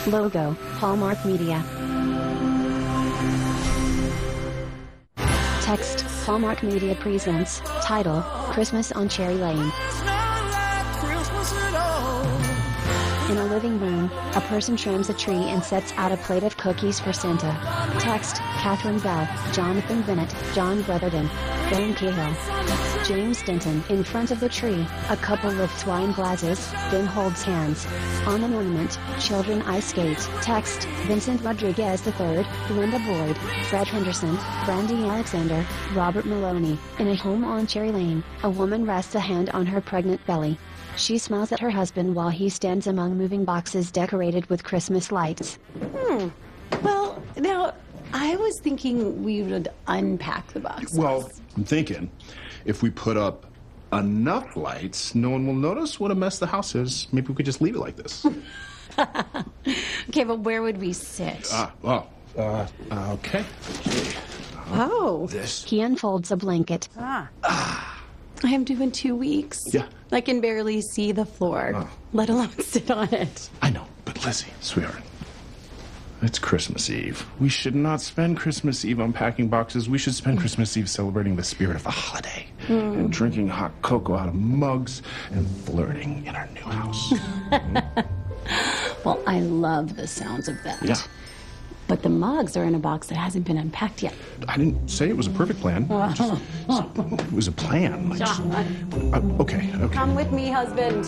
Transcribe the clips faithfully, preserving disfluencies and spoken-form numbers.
Logo, Hallmark Media. Text, Hallmark Media presents. Title, Christmas on Cherry Lane. In a living room, a person trims a tree and sets out a plate of cookies for Santa. Text, Catherine Bell, Jonathan Bennett, John Brotherton, Ben Cahill, James Denton. In front of the tree, a couple lifts wine glasses, then holds hands. On an ornament, children ice skate. Text, Vincent Rodriguez the third, Linda Boyd, Fred Henderson, Brandy Alexander, Robert Maloney. In a home on Cherry Lane, a woman rests a hand on her pregnant belly. She smiles at her husband while he stands among moving boxes decorated with Christmas lights. Hmm. Well, now, I was thinking we would unpack the boxes. Well, I'm thinking, if we put up enough lights, no one will notice what a mess the house is. Maybe we could just leave it like this. Okay, but where would we sit? Ah, oh, uh, uh, okay. okay. Uh, oh. This. He unfolds a blanket. Ah. Ah. I am due in two weeks. Yeah. I can barely see the floor, oh. let alone sit on it. I know, but Lizzie, sweetheart, it's Christmas Eve. We should not spend Christmas Eve unpacking boxes. We should spend Christmas Eve celebrating the spirit of the holiday. Mm. And drinking hot cocoa out of mugs and flirting in our new house. Well, I love the sounds of that. Yeah. But the mugs are in a box that hasn't been unpacked yet. I didn't say it was a perfect plan. Just, it was a plan. Like, just, uh, okay, okay. Come with me, husband.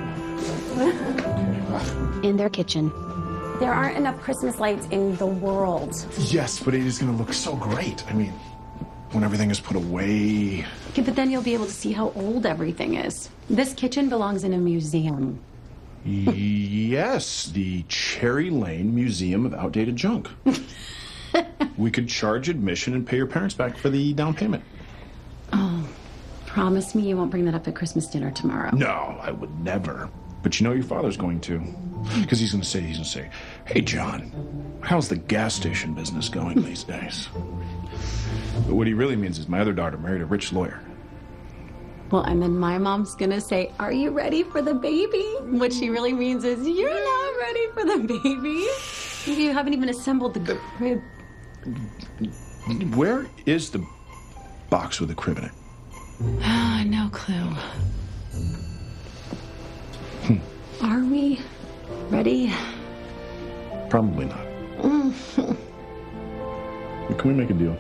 In their kitchen. There aren't enough Christmas lights in the world. Yes, but it is going to look so great. I mean, when everything is put away. Okay, but then you'll be able to see how old everything is. This kitchen belongs in a museum. Yes, the Cherry Lane Museum of Outdated Junk. We could charge admission and pay your parents back for the down payment. Oh, promise me you won't bring that up at Christmas dinner tomorrow. No, I would never. But you know your father's going to. Because he's going to say, he's going to say, hey, John, how's the gas station business going these days? But what he really means is my other daughter married a rich lawyer. Well, and then my mom's gonna say, are you ready for the baby? What she really means is, you're not ready for the baby. You haven't even assembled the crib. Where is the box with the crib in it? Ah, no clue. Hmm. Are we ready? Probably not. Can we make a deal?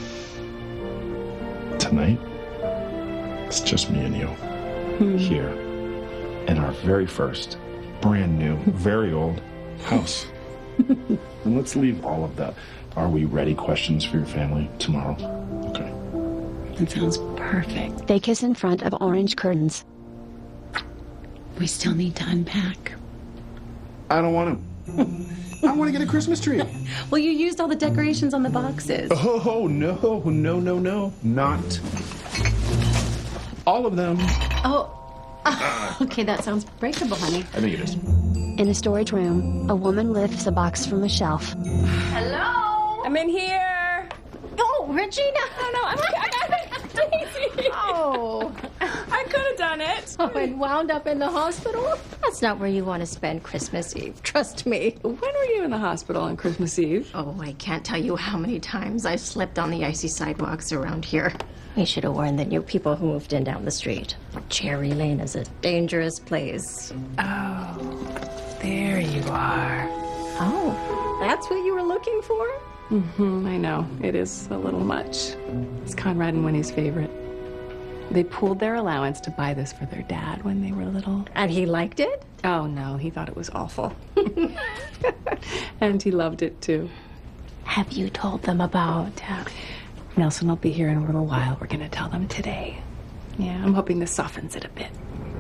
Tonight? It's just me and you, hmm. here, in our very first, brand new, very old house. And let's leave all of the are we ready questions for your family tomorrow. Okay. That sounds perfect. They kiss in front of orange curtains. We still need to unpack. I don't want to. I want to get a Christmas tree. Well, you used all the decorations on the boxes. Oh, no, no, no, no. Not all of them. Oh, uh, okay, that sounds breakable, honey. I think it is. In a storage room, a woman lifts a box from a shelf. Hello? I'm in here. Oh, Regina. Oh, no, I'm I got it. Daisy. Oh. I could have done it. Oh, and wound up in the hospital? That's not where you want to spend Christmas Eve. Trust me. When were you in the hospital on Christmas Eve? Oh, I can't tell you how many times I've slept on the icy sidewalks around here. I should have warned the new people who moved in down the street. Cherry Lane is a dangerous place. Oh, there you are. Oh, that's what you were looking for? Mm-hmm, I know. It is a little much. It's Conrad and Winnie's favorite. They pooled their allowance to buy this for their dad when they were little. And he liked it? Oh, no, he thought it was awful. And he loved it, too. Have you told them about... Uh... Nelson will be here in a little while. We're going to tell them today. Yeah, I'm hoping this softens it a bit.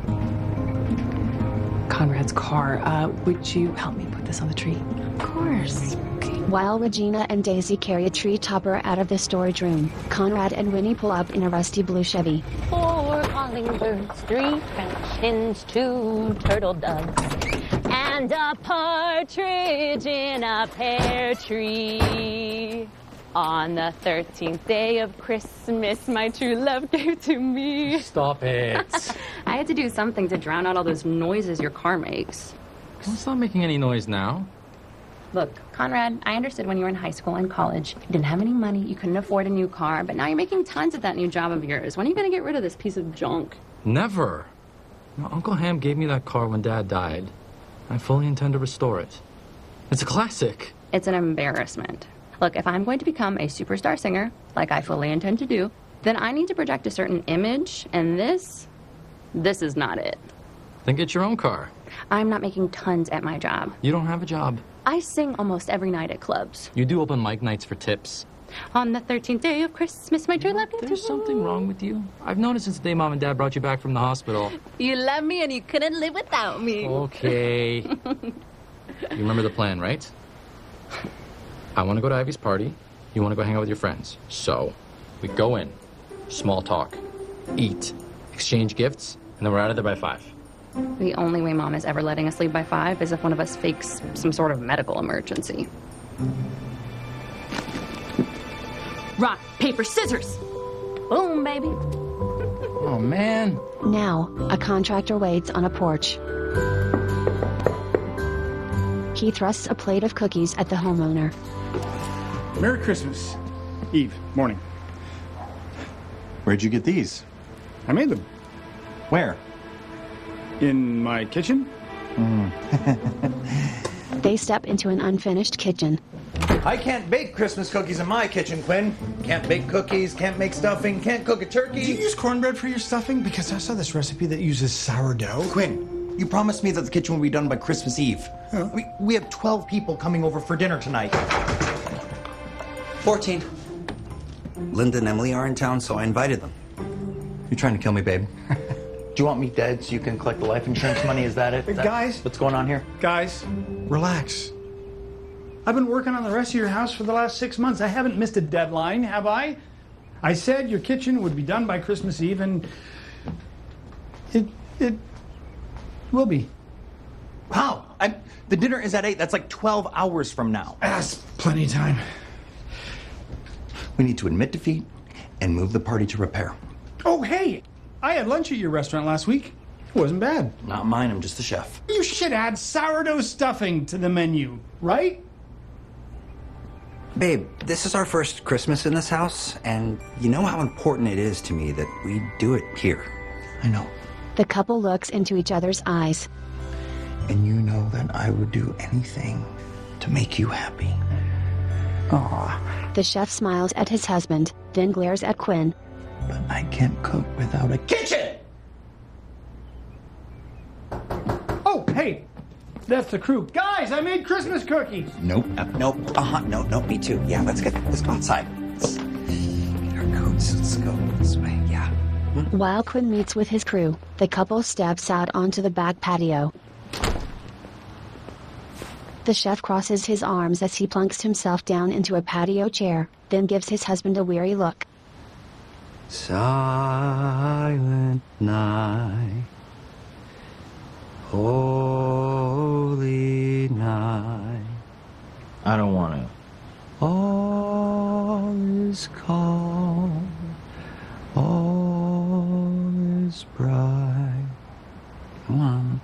Conrad's car. Uh, would you help me put this on the tree? Of course. Okay. While Regina and Daisy carry a tree topper out of the storage room, Conrad and Winnie pull up in a rusty blue Chevy. Four hummingbirds, three French hens, two turtle doves, and a partridge in a pear tree. On the thirteenth day of Christmas, my true love gave to me. Stop it. I had to do something to drown out all those noises your car makes. Well, it's not making any noise now. Look, Conrad, I understood when you were in high school and college, you didn't have any money, you couldn't afford a new car, but now you're making tons at that new job of yours. When are you gonna get rid of this piece of junk? Never. You know, Uncle Ham gave me that car when Dad died. I fully intend to restore it. It's a classic. It's an embarrassment. Look, if I'm going to become a superstar singer, like I fully intend to do, then I need to project a certain image, and this, this is not it. Then get your own car. I'm not making tons at my job. You don't have a job. I sing almost every night at clubs. You do open mic nights for tips. On the thirteenth day of Christmas, my true love. There's something wrong with you. I've noticed since the day Mom and Dad brought you back from the hospital. You love me and you couldn't live without me. Okay. You remember the plan, right? I want to go to Ivy's party. You want to go hang out with your friends. So, we go in, small talk, eat, exchange gifts, and then we're out of there by five. The only way Mom is ever letting us leave by five is if one of us fakes some sort of medical emergency. Rock, paper, scissors! Boom, baby. Oh, man. Now, a contractor waits on a porch. He thrusts a plate of cookies at the homeowner. Merry Christmas. Eve, morning. Where'd you get these? I made them. Where? In my kitchen. Mm. They step into an unfinished kitchen. I can't bake Christmas cookies in my kitchen, Quinn. Can't bake cookies, can't make stuffing, can't cook a turkey. Do you use cornbread for your stuffing? Because I saw this recipe that uses sourdough. Quinn, you promised me that the kitchen will be done by Christmas Eve. Huh? We, we have twelve people coming over for dinner tonight. fourteen. Linda and Emily are in town, so I invited them. You're trying to kill me, babe. Do you want me dead so you can collect the life insurance money? Is that it? Is that Guys. What's going on here? Guys, relax. I've been working on the rest of your house for the last six months. I haven't missed a deadline, have I? I said your kitchen would be done by Christmas Eve, and it it will be. Wow. I, the dinner is at eight. That's like twelve hours from now. That's plenty of time. We need to admit defeat and move the party to repair. Oh, hey, I had lunch at your restaurant last week. It wasn't bad. Not mine. I'm just the chef. You should add sourdough stuffing to the menu, right? Babe, this is our first Christmas in this house, and you know how important it is to me that we do it here. I know. The couple looks into each other's eyes. And you know that I would do anything to make you happy. Aw. The chef smiles at his husband, then glares at Quinn. But I can't cook without a kitchen! Oh, hey, that's the crew. Guys, I made Christmas cookies. Nope. Uh, nope. Uh-huh. No, no, me too. Yeah, let's get, let's go outside. Get our coats. Let's go this way. Yeah. While Quinn meets with his crew, the couple steps out onto the back patio. The chef crosses his arms as he plunks himself down into a patio chair, then gives his husband a weary look. Silent night, holy night. I don't want to. All is calm, all is bright. Come on.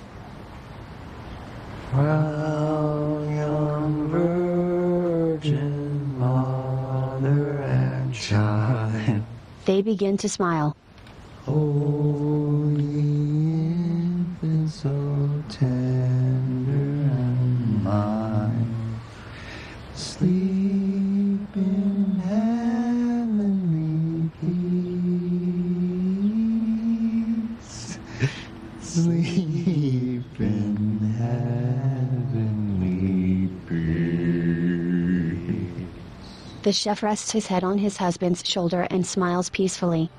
Proud young virgin, mother and child. They begin to smile. Holy infant, so tender and mild, sleep in heavenly peace. Sleep in heavenly peace. The chef rests his head on his husband's shoulder and smiles peacefully.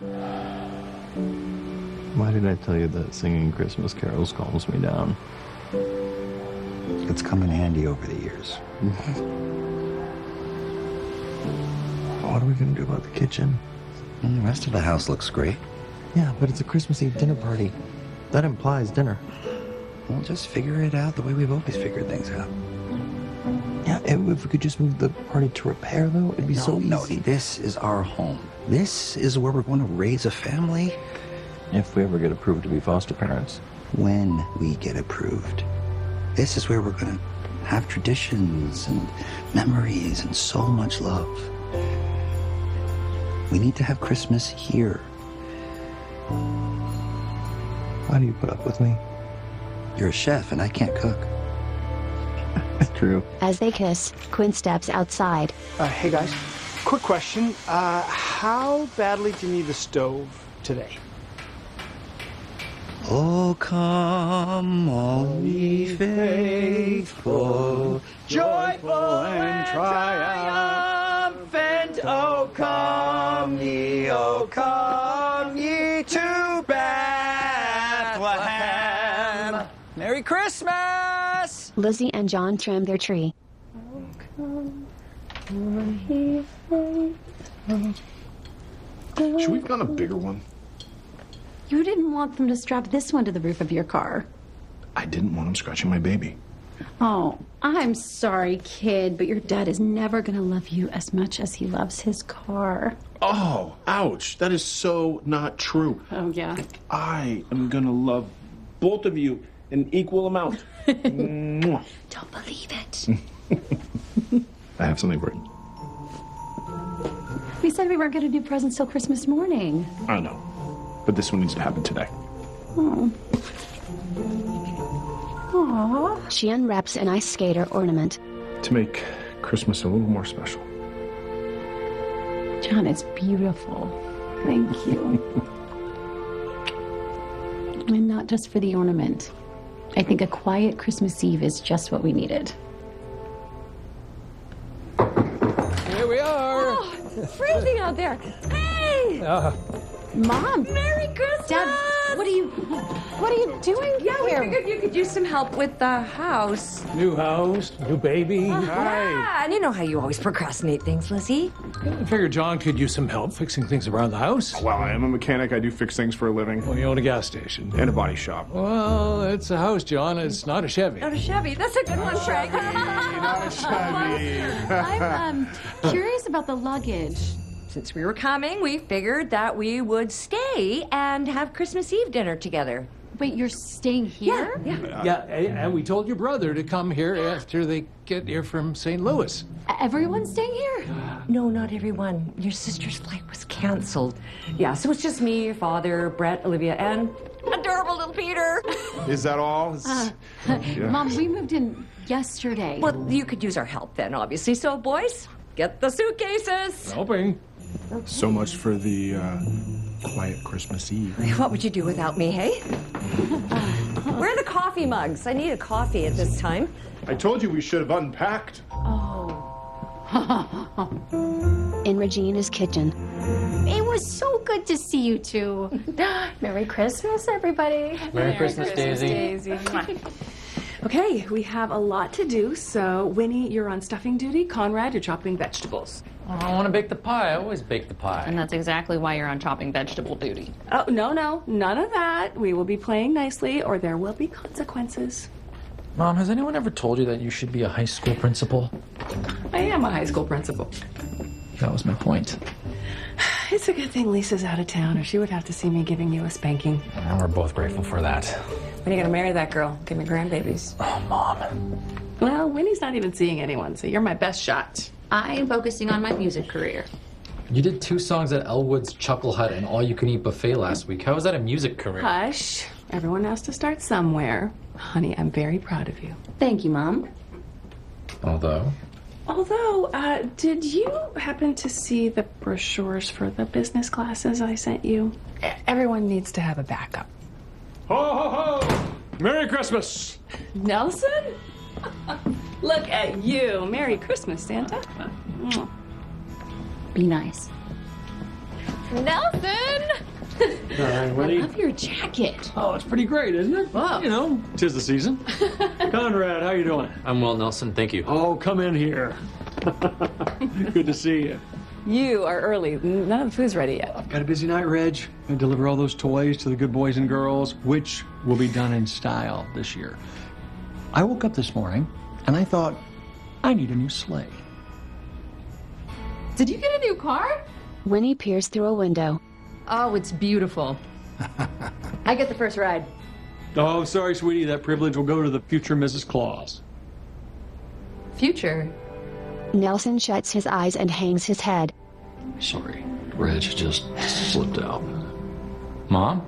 Why did I tell you that singing Christmas carols calms me down? It's come in handy over the years. What are we gonna do about the kitchen? And the rest of the house looks great. Yeah, but it's a Christmas Eve dinner party. That implies dinner. We'll just figure it out the way we've always figured things out. Yeah, if we could just move the party to repair, though, it'd be No, so easy. no, this is our home. This is where we're going to raise a family. If we ever get approved to be foster parents. When we get approved. This is where we're going to have traditions and memories and so much love. We need to have Christmas here. Why do you put up with me? You're a chef and I can't cook. That's true. As they kiss, Quinn steps outside. Uh, hey guys, quick question. Uh, how badly do you need the stove today? Oh, come all ye faithful, joyful and triumphant. Oh, come ye, oh, come ye to Bethlehem. Merry Christmas! Lizzie and John trim their tree. Should we have gotten a bigger one? You didn't want them to strap this one to the roof of your car. I didn't want him scratching my baby. Oh, I'm sorry, kid, but your dad is never gonna love you as much as he loves his car. Oh, ouch. That is so not true. Oh, yeah. I am gonna love both of you in equal amount. Mwah. Don't believe it. I have something for you. We said we weren't gonna do presents till Christmas morning. I know. But this one needs to happen today. Oh. Aww. She unwraps an ice skater ornament. To make Christmas a little more special. John, it's beautiful. Thank you. And not just for the ornament. I think a quiet Christmas Eve is just what we needed. Here we are. Oh, it's freezing out there. Hey! Uh, Mom! Merry Christmas! Dad, what are you, what are you doing Yeah, here? we figured you could use some help with the house. new house, new baby. Yeah, and you know how you always procrastinate things, Lizzie. I figured John could use some help fixing things around the house. Well, I am a mechanic. I do fix things for a living. Well, you own a gas station. And a body shop. Well, it's a house, John. It's not a Chevy. Not a Chevy. That's a good one, Frank. I'm um, curious about the luggage. Since we were coming, we figured that we would stay and have Christmas Eve dinner together. Wait, you're staying here? Yeah, yeah. Yeah, and and we told your brother to come here after they get here from Saint Louis. Everyone's staying here? No, not everyone. Your sister's flight was canceled. Yeah, so it's just me, your father, Brett, Olivia, and adorable little Peter. Is that all? Is- Uh, Yeah. Mom, we moved in yesterday. Well, you could use our help then, obviously. So, boys, get the suitcases. Helping. So much for the uh, quiet Christmas Eve. What would you do without me, hey? Where are the coffee mugs? I need a coffee at this time. I told you we should have unpacked. In Regina's kitchen. It was so good to see you two. Merry Christmas, everybody. Merry Christmas, Daisy. Okay, we have a lot to do, so Winnie, you're on stuffing duty. Conrad, you're chopping vegetables. Oh, I want to bake the pie. I always bake the pie. And that's exactly why you're on chopping vegetable duty. Oh, no, no, none of that. We will be playing nicely, or there will be consequences. Mom, has anyone ever told you that you should be a high school principal? I am a high school principal. That was my point. It's a good thing Lisa's out of town, or she would have to see me giving you a spanking. And we're both grateful for that. When are you gonna marry that girl? Give me grandbabies. Oh, Mom. Well, Winnie's not even seeing anyone, so you're my best shot. I'm focusing on my music career. You did two songs at Elwood's Chuckle Hut and All You Can Eat Buffet last week. How is that a music career? Hush. Everyone has to start somewhere. Honey, I'm very proud of you. Thank you, Mom. Although... Although, uh, did you happen to see the brochures for the business classes I sent you? E- Everyone needs to have a backup. Ho, ho, ho! Merry Christmas! Nelson? Look at you. Merry Christmas, Santa. Be nice. Nelson! Hi, I love your jacket. Oh, it's pretty great, isn't it? Whoa. You know, 'tis the season. Conrad, how you doing? I'm well, Nelson. Thank you. Oh, come in here. Good to see you. You are early. None of the food's ready yet. I've got a busy night, Reg. I deliver all those toys to the good boys and girls, which will be done in style this year. I woke up this morning and I thought, I need a new sleigh. Did you get a new car? Winnie peers through a window. Oh, it's beautiful. I get the first ride. Oh, sorry, sweetie. That privilege will go to the future Missus Claus. future. Nelson shuts his eyes and hangs his head. Sorry, Reg just slipped out. Mom?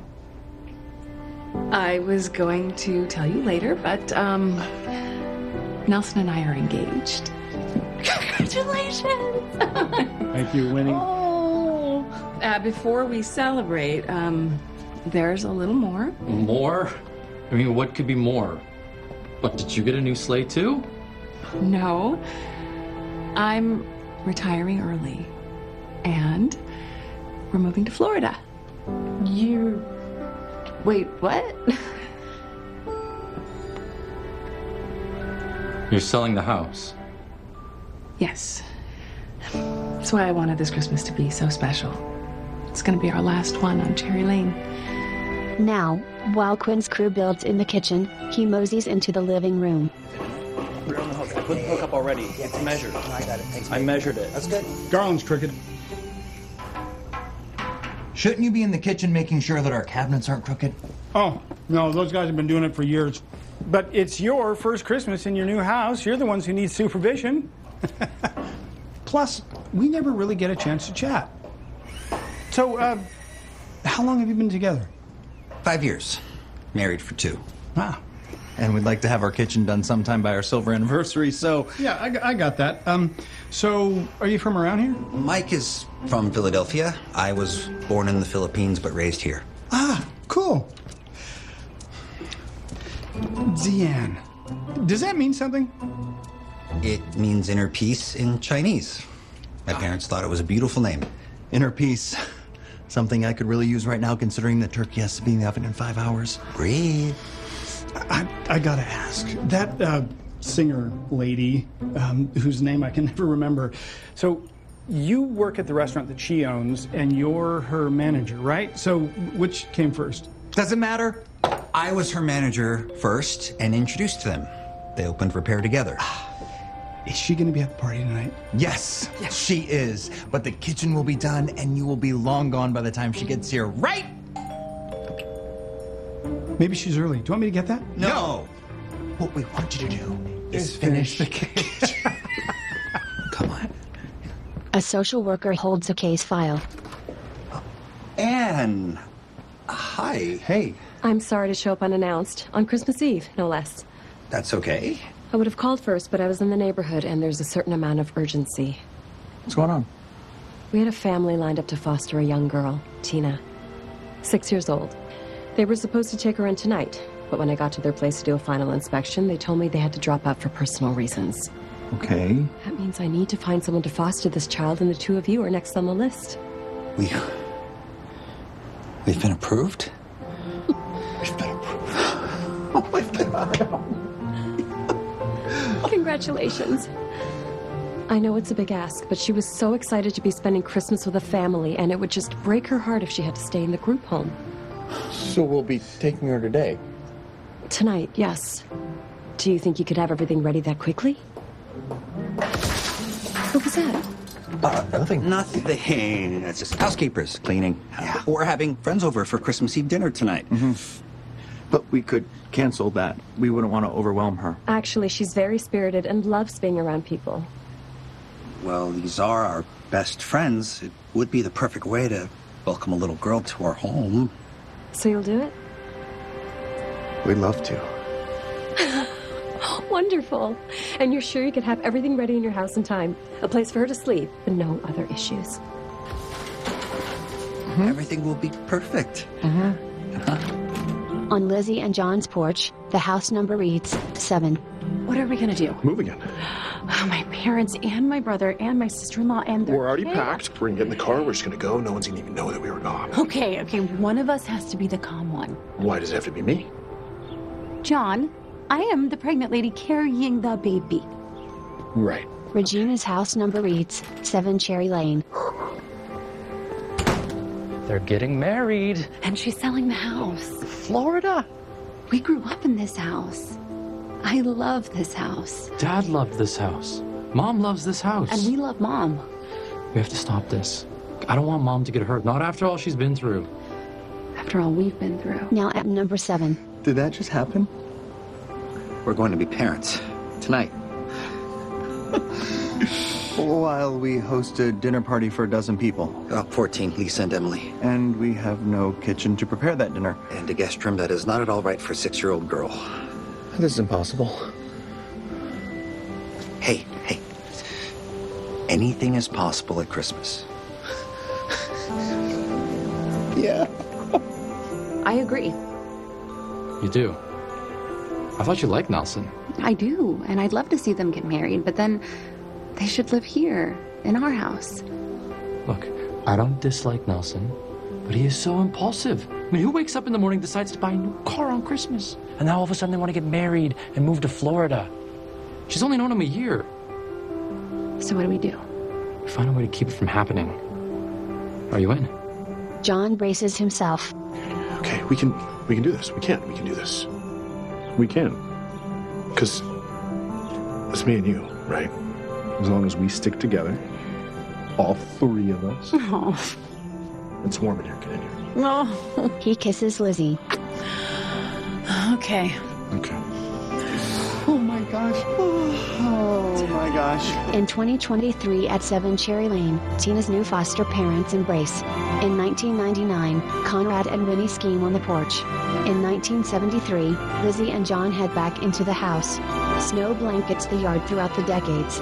I was going to tell you later, but, um, Nelson and I are engaged. Congratulations! Thank you, Winnie. Oh, uh, before we celebrate, um, there's a little more. More? I mean, what could be more? What, did you get a new sleigh too? No, I'm retiring early, and we're moving to Florida. You... Wait, what? You're selling the house. Yes. That's why I wanted this Christmas to be so special. It's gonna be our last one on Cherry Lane. Now, while Quinn's crew builds in the kitchen, he moseys into the living room. Put it on the hook. I put the hook up already. It's measured. I got it. Thanks. I measured it. That's good. Garland's crooked. Shouldn't you be in the kitchen making sure that our cabinets aren't crooked? Oh, no, those guys have been doing it for years. But it's your first Christmas in your new house. You're the ones who need supervision. Plus, we never really get a chance to chat. So, uh, how long have you been together? Five years. Married for two. Wow. And we'd like to have our kitchen done sometime by our silver anniversary, so... Yeah, I, I got that. Um, so, are you from around here? Mike is from Philadelphia. I was born in the Philippines, but raised here. Ah, cool. Zian. Does that mean something? It means inner peace in Chinese. My parents thought it was a beautiful name. Inner peace. Something I could really use right now, considering the turkey has to be in the oven in five hours. Breathe. I, I gotta ask, that uh, singer lady, um, whose name I can never remember, so you work at the restaurant that she owns, and you're her manager, right? So which came first? Doesn't matter. I was her manager first and introduced them. They opened Repair together. Is she gonna be at the party tonight? Yes, yes, she is. But the kitchen will be done, and you will be long gone by the time she gets here, right? Maybe she's early. Do you want me to get that? No. What we want you to do is, Is finish finish the cake. Come on. A social worker holds a case file. Anne. Hi. Hey. I'm sorry to show up unannounced. On Christmas Eve, no less. That's okay. I would have called first, but I was in the neighborhood and there's a certain amount of urgency. What's going on? We had a family lined up to foster a young girl, Tina. Six years old. They were supposed to take her in tonight, but when I got to their place to do a final inspection, they told me they had to drop out for personal reasons. Okay. That means I need to find someone to foster this child, and the two of you are next on the list. We... We've been approved? We've been approved. We've been Congratulations. I know it's a big ask, but she was so excited to be spending Christmas with a family, and it would just break her heart if she had to stay in the group home. So we'll be taking her today? Tonight, yes. Do you think you could have everything ready that quickly? What was that? Uh, nothing. Nothing. It's just housekeepers cleaning. Yeah. We're having friends over for Christmas Eve dinner tonight. Mm-hmm. But we could cancel that. We wouldn't want to overwhelm her. Actually, she's very spirited and loves being around people. Well, these are our best friends. It would be the perfect way to welcome a little girl to our home. So you'll do it? We'd love to. Wonderful. And you're sure you could have everything ready in your house in time? A place for her to sleep, and no other issues. Mm-hmm. Everything will be perfect. Mm-hmm. Uh-huh. On Lizzie and John's porch, the house number reads seven. What are we gonna do? Move again. My parents and my brother and my sister-in-law and their We're already kid. packed. We're gonna get in the car. We're just gonna go. No one's gonna even know that we were gone. Okay, okay, one of us has to be the calm one. Why does it have to be me? John, I am the pregnant lady carrying the baby. Right. Regina's house number reads seven Cherry Lane. They're getting married. And she's selling the house. Florida. We grew up in this house. I love this house. Dad loved this house. Mom loves this house. And we love Mom. We have to stop this. I don't want Mom to get hurt. Not after all she's been through. After all we've been through. Now at number seven. Did that just happen? We're going to be parents tonight. While we host a dinner party for a dozen people. Uh, fourteen, Lisa and Emily. And we have no kitchen to prepare that dinner. And a guest room that is not at all right for a six-year-old girl. This is impossible. Hey, hey. Anything is possible at Christmas. Yeah. I agree. You do? I thought you liked Nelson. I do, and I'd love to see them get married, but then they should live here, in our house. Look, I don't dislike Nelson, but he is so impulsive. I mean, who wakes up in the morning, decides to buy a new car on Christmas, and now all of a sudden they want to get married and move to Florida? She's only known him a year. So what do we do? We find a way to keep it from happening. Are you in? John braces himself. Okay, we can we can do this. We can. We can do this. We can. Because it's me and you, right? As long as we stick together, all three of us. Oh. It's warm in here. Get in here. No. He kisses Lizzie. Okay. Okay. Oh my gosh. Oh my gosh. In twenty twenty-three at seven Cherry Lane, Tina's new foster parents embrace. In nineteen ninety-nine, Conrad and Winnie scheme on the porch. In nineteen seventy-three, Lizzie and John head back into the house. Snow blankets the yard throughout the decades.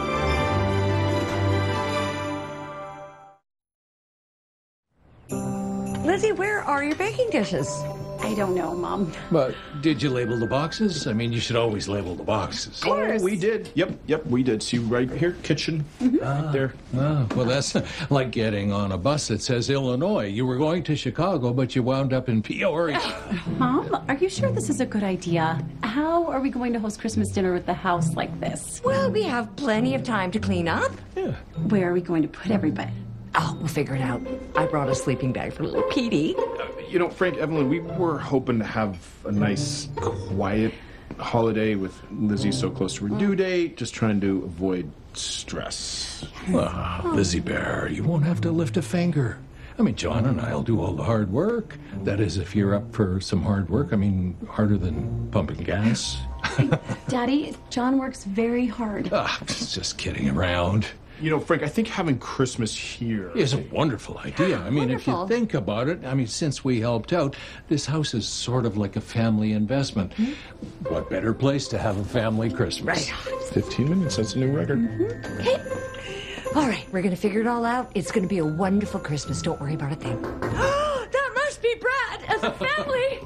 Lizzie, where are your baking dishes? I don't know, Mom. But did you label the boxes? I mean, you should always label the boxes. Oh, we did. Yep, yep, we did. See right here, kitchen, right there. Ah, well, that's like getting on a bus that says Illinois. You were going to Chicago, but you wound up in Peoria. Mom, are you sure this is a good idea? How are we going to host Christmas dinner with the house like this? Well, we have plenty of time to clean up. Yeah. Where are we going to put everybody? Oh, we'll figure it out. I brought a sleeping bag for little Petey. Uh, you know, Frank, Evelyn, we were hoping to have a nice, quiet holiday with Lizzie so close to her due date, just trying to avoid stress. Well, Lizzie Bear, you won't have to lift a finger. I mean, John and I'll do all the hard work. That is, if you're up for some hard work. I mean, harder than pumping gas. Daddy, John works very hard. Ah, just kidding around. You know, Frank, I think having Christmas here is a wonderful idea. I mean, wonderful. If you think about it, I mean, since we helped out, this house is sort of like a family investment. Mm-hmm. What better place to have a family Christmas? Right. fifteen minutes, that's a new record. Mm-hmm. Okay. All right, we're going to figure it all out. It's going to be a wonderful Christmas. Don't worry about a thing. That must be Brad as a family.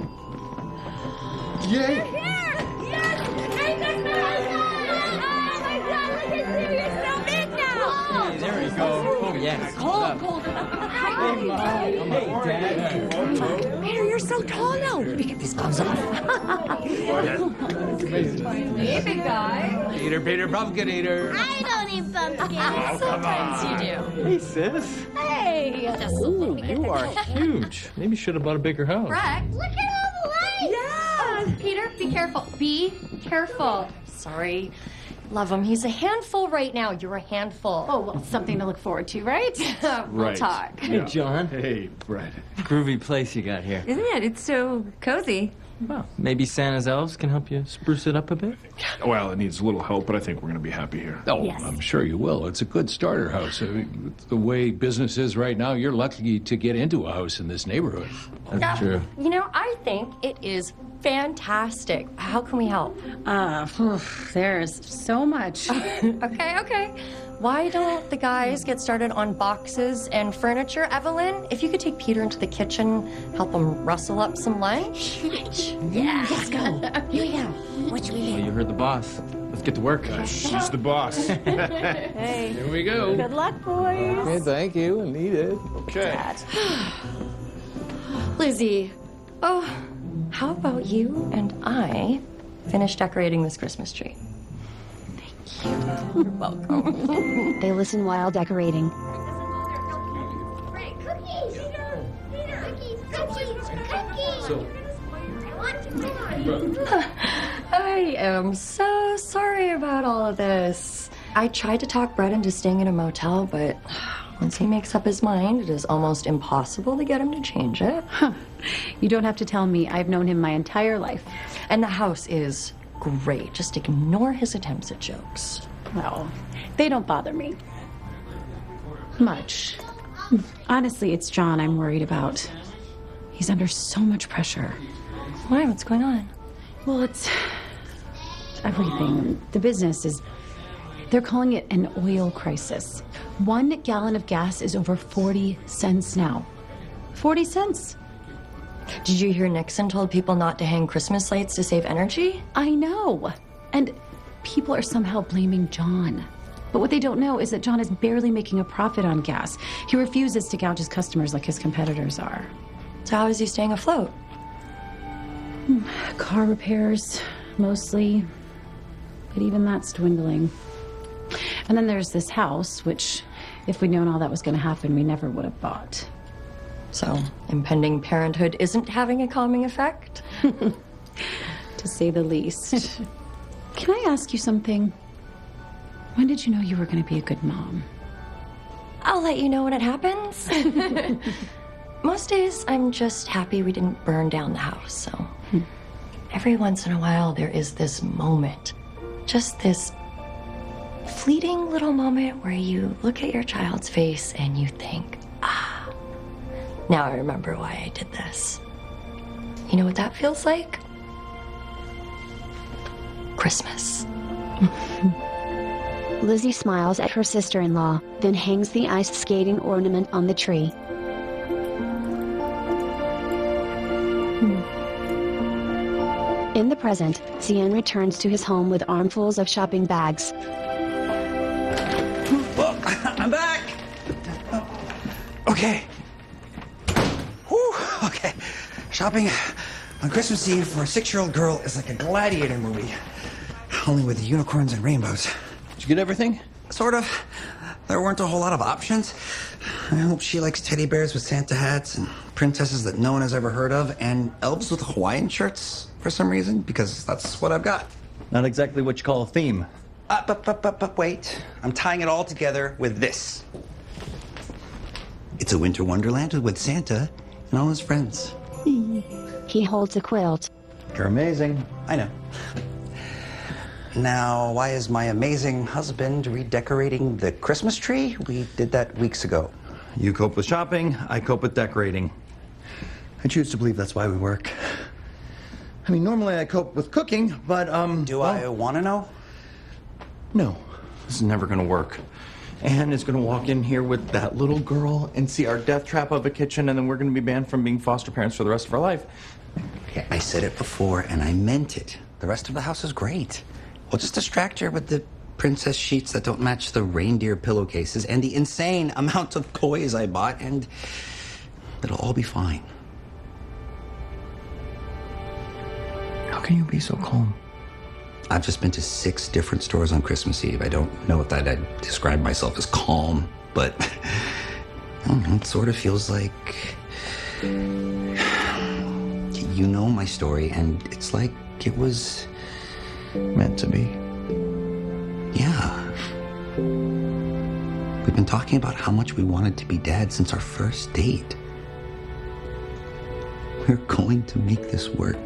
Yay! You're here! Yes! Merry Christmas! Oh, my God, look at you. You're so big now. Hey, there we go. Oh, yeah. It's cold, cold. Hey, Dad. Peter, you're so tall now. Let me get these gloves off. Hey, big guy. Peter, Peter, pumpkin eater. I don't eat pumpkins. Sometimes you do. Hey, sis. Hey. Just a little bit. You are huge. Maybe you should have bought a bigger house. Brett, look at all the lights. Yeah. Peter, be careful. Be careful. Sorry. Love him. He's a handful right now. You're a handful. Oh, well, something to look forward to, right? we'll Right. talk. Hey, John. Hey, Brett. Groovy place you got here. Isn't it? It's so cozy. Well, maybe Santa's elves can help you spruce it up a bit? Well, it needs a little help, but I think we're going to be happy here. Oh, Yes. I'm sure you will. It's a good starter house. I mean, the way business is right now, you're lucky to get into a house in this neighborhood. That's true. You know, I think it is fantastic. How can we help? Uh, phew, there's so much. Okay, okay. Why don't the guys get started on boxes and furniture? Evelyn, if you could take Peter into the kitchen, help him rustle up some lunch. Yeah. Let's go. Yeah. What should we Well, make? you heard the boss. Let's get to work. Uh, she's the boss. Hey, Here we go. good luck, boys. Hey, thank you. I need it. Okay. Lizzie, oh, how about you and I finish decorating this Christmas tree? Thank you. You're welcome. They listen while decorating. Right, cookies. Peter, Peter, cookies, cookies, cookies. So, I want to I am so sorry about all of this. I tried to talk Brett into staying in a motel, but once he makes up his mind, it is almost impossible to get him to change it. Huh. You don't have to tell me. I've known him my entire life. And the house is great. Just ignore his attempts at jokes. Well, they don't bother me. Much. Honestly, it's John I'm worried about. He's under so much pressure. Why? What's going on? Well, it's everything. The business is, they're calling it an oil crisis. One gallon of gas is over forty cents now. forty cents. Did you hear Nixon told people not to hang Christmas lights to save energy? I know. And people are somehow blaming John. But what they don't know is that John is barely making a profit on gas. He refuses to gouge his customers like his competitors are. So how is he staying afloat? Car repairs, mostly. But even that's dwindling. And then there's this house, which, if we'd known all that was going to happen, we never would have bought. So, impending parenthood isn't having a calming effect? To say the least. Can I ask you something? When did you know you were going to be a good mom? I'll let you know when it happens. Most days, I'm just happy we didn't burn down the house, so... Hmm. Every once in a while, there is this moment. Just this fleeting little moment where you look at your child's face and you think, ah, now I remember why I did this. You know what that feels like? Christmas. Lizzie smiles at her sister-in-law, then hangs the ice skating ornament on the tree. In the present, Cian returns to his home with armfuls of shopping bags. Well, I'm back! Okay. Whew, okay. Shopping on Christmas Eve for a six-year-old girl is like a gladiator movie. Only with unicorns and rainbows. Did you get everything? Sort of. There weren't a whole lot of options. I hope she likes teddy bears with Santa hats and princesses that no one has ever heard of and elves with Hawaiian shirts for some reason, because that's what I've got. Not exactly what you call a theme. Uh, but, but, but, but wait. I'm tying it all together with this. It's a winter wonderland with Santa and all his friends. He holds a quilt. You're amazing. I know. Now, why is my amazing husband redecorating the Christmas tree? We did that weeks ago. You cope with shopping, I cope with decorating. I choose to believe that's why we work. I mean, normally I cope with cooking, but, um... Do well, I want to know? No. This is never gonna work. Anne is gonna walk in here with that little girl and see our death trap of a kitchen, and then we're gonna be banned from being foster parents for the rest of our life. Okay, I said it before, and I meant it. The rest of the house is great. We'll just distract her with the princess sheets that don't match the reindeer pillowcases and the insane amount of toys I bought, and it'll all be fine. How can you be so calm? I've just been to six different stores on Christmas Eve. I don't know if that I'd describe myself as calm, but I don't know, it sort of feels like you know my story, and it's like it was meant to be. Yeah. We've been talking about how much we wanted to be dads since our first date. We're going to make this work.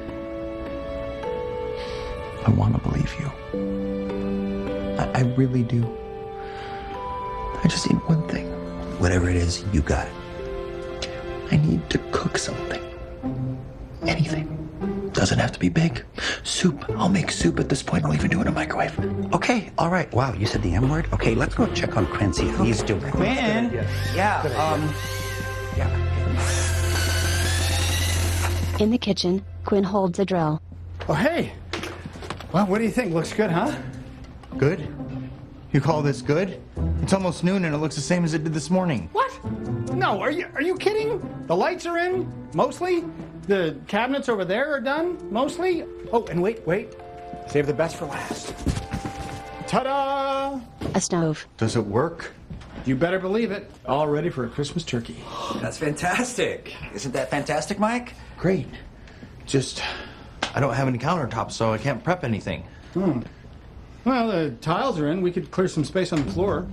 I want to believe you. I, I really do. I just need one thing. Whatever it is, you got it. I need to cook something. Anything. Doesn't have to be big. Soup. I'll make soup at this point. I'll even do it in a microwave. Okay, all right. Wow, you said the M word? Okay, let's go check on Quincy if he's doing it. Quinn? Yeah, um... Yeah. In the kitchen, Quinn holds a drill. Oh, hey. Well, what do you think? Looks good, huh? Good? You call this good? It's almost noon and it looks the same as it did this morning. What? No, are you are you kidding? The lights are in, mostly. The cabinets over there are done, mostly. Oh, and wait, wait. Save the best for last. Ta-da! A stove. Does it work? You better believe it. All ready for a Christmas turkey. That's fantastic. Isn't that fantastic, Mike? Great. Just, I don't have any countertops, so I can't prep anything. Hmm. Well, the tiles are in. We could clear some space on the floor.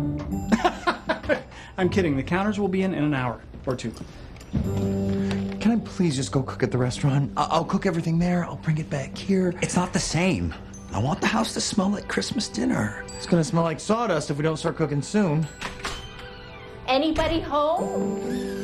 I'm kidding. The counters will be in in an hour or two. Can I I please just go cook at the restaurant? I- I'll cook everything there. I'll bring it back here. It's not the same. I want the house to smell like Christmas dinner. It's gonna smell like sawdust if we don't start cooking soon. Anybody home?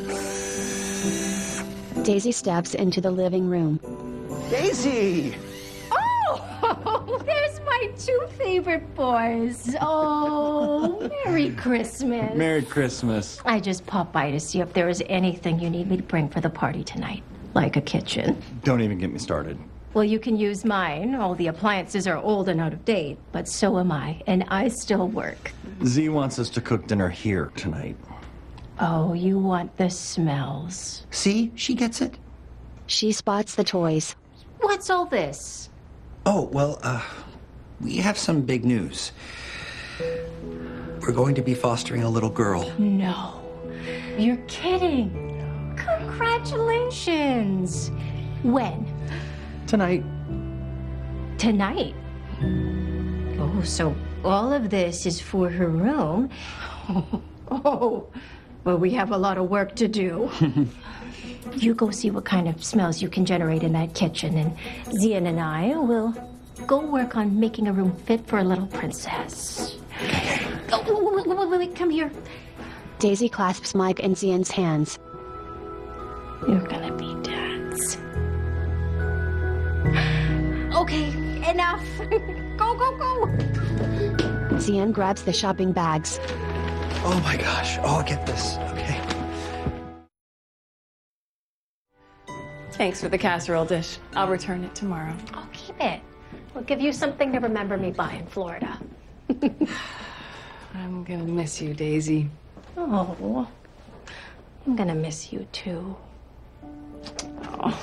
Daisy steps into the living room. Daisy! Oh, there's my two favorite boys. Oh, Merry Christmas. Merry Christmas. I just popped by to see if there was anything you need me to bring for the party tonight. Like a kitchen. Don't even get me started. Well, you can use mine. All the appliances are old and out of date, but so am I, and I still work. Z wants us to cook dinner here tonight. Oh, you want the smells. See? She gets it. She spots the toys. What's all this? Oh, well, uh, we have some big news. We're going to be fostering a little girl. No. You're kidding. Congratulations. When? Tonight. Tonight? Oh, so all of this is for her room. Oh, well, we have a lot of work to do. You go see what kind of smells you can generate in that kitchen, and Zian and I will go work on making a room fit for a little princess. Oh, wait, wait, wait, wait, come here. Daisy clasps Mike in Zian's hands. You're gonna be dads. Okay, enough. Go, go, go. Zian grabs the shopping bags. Oh my gosh. Oh, I'll get this. Okay. Thanks for the casserole dish. I'll return it tomorrow. I'll keep it. We'll give you something to remember me by in Florida. I'm gonna miss you, Daisy. Oh, I'm gonna miss you too. Oh.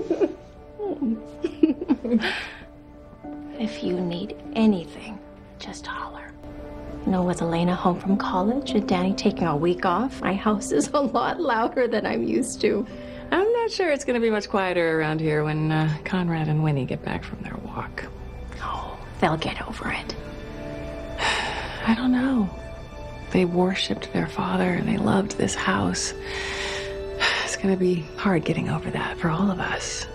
If you need anything, just holler. You know, with Elena home from college and Danny taking a week off, my house is a lot louder than I'm used to. I'm not sure it's gonna be much quieter around here when uh, Conrad and Winnie get back from their walk. Oh, they'll get over it. I don't know. They worshipped their father and they loved this house. It's gonna be hard getting over that for all of us.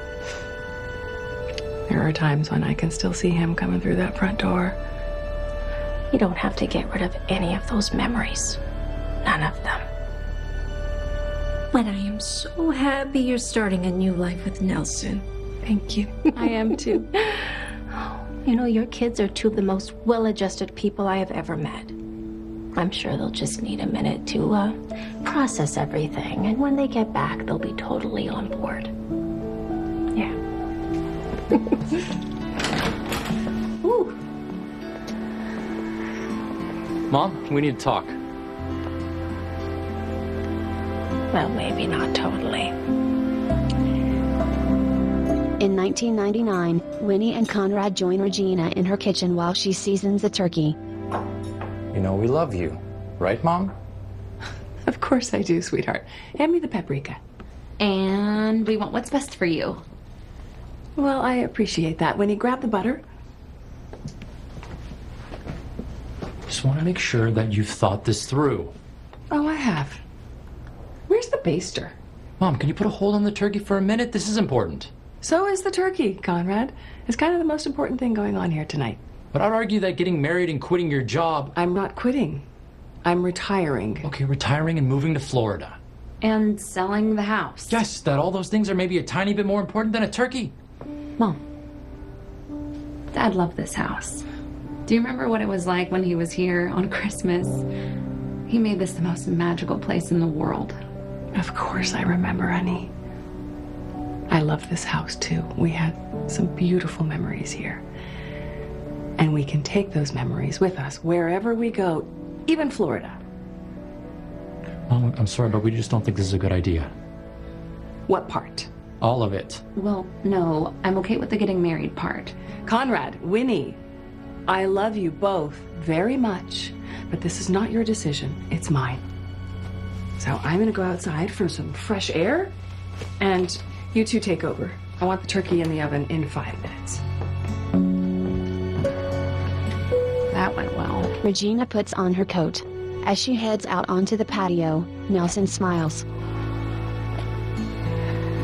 There are times when I can still see him coming through that front door. You don't have to get rid of any of those memories. None of them. But I am so happy you're starting a new life with Nelson. Thank you. I am too. You know, your kids are two of the most well-adjusted people I have ever met. I'm sure they'll just need a minute to uh, process everything, and when they get back, they'll be totally on board. Yeah. Ooh. Mom, we need to talk. Well, maybe not totally. In nineteen ninety-nine, Winnie and Conrad join Regina in her kitchen while she seasons the turkey. You know we love you, right, Mom? Of course I do, sweetheart. Hand me the paprika. And we want what's best for you. Well, I appreciate that. Winnie, grab the butter. Just want to make sure that you've thought this through. Oh, I have. Where's the baster? Mom, can you put a hold on the turkey for a minute? This is important. So is the turkey, Conrad. It's kind of the most important thing going on here tonight. But I'd argue that getting married and quitting your job... I'm not quitting. I'm retiring. Okay, retiring and moving to Florida. And selling the house. Yes, that all those things are maybe a tiny bit more important than a turkey. Mom, Dad loved this house. Do you remember what it was like when he was here on Christmas? He made this the most magical place in the world. Of course I remember, honey. I love this house too. We had some beautiful memories here. And we can take those memories with us wherever we go, even Florida. Mom, I'm sorry, but we just don't think this is a good idea. What part? All of it. Well, no, I'm okay with the getting married part. Conrad, Winnie, I love you both very much, but this is not your decision, it's mine. So I'm gonna go outside for some fresh air, and you two take over. I want the turkey in the oven in five minutes. That went well. Regina puts on her coat. As she heads out onto the patio, Nelson smiles.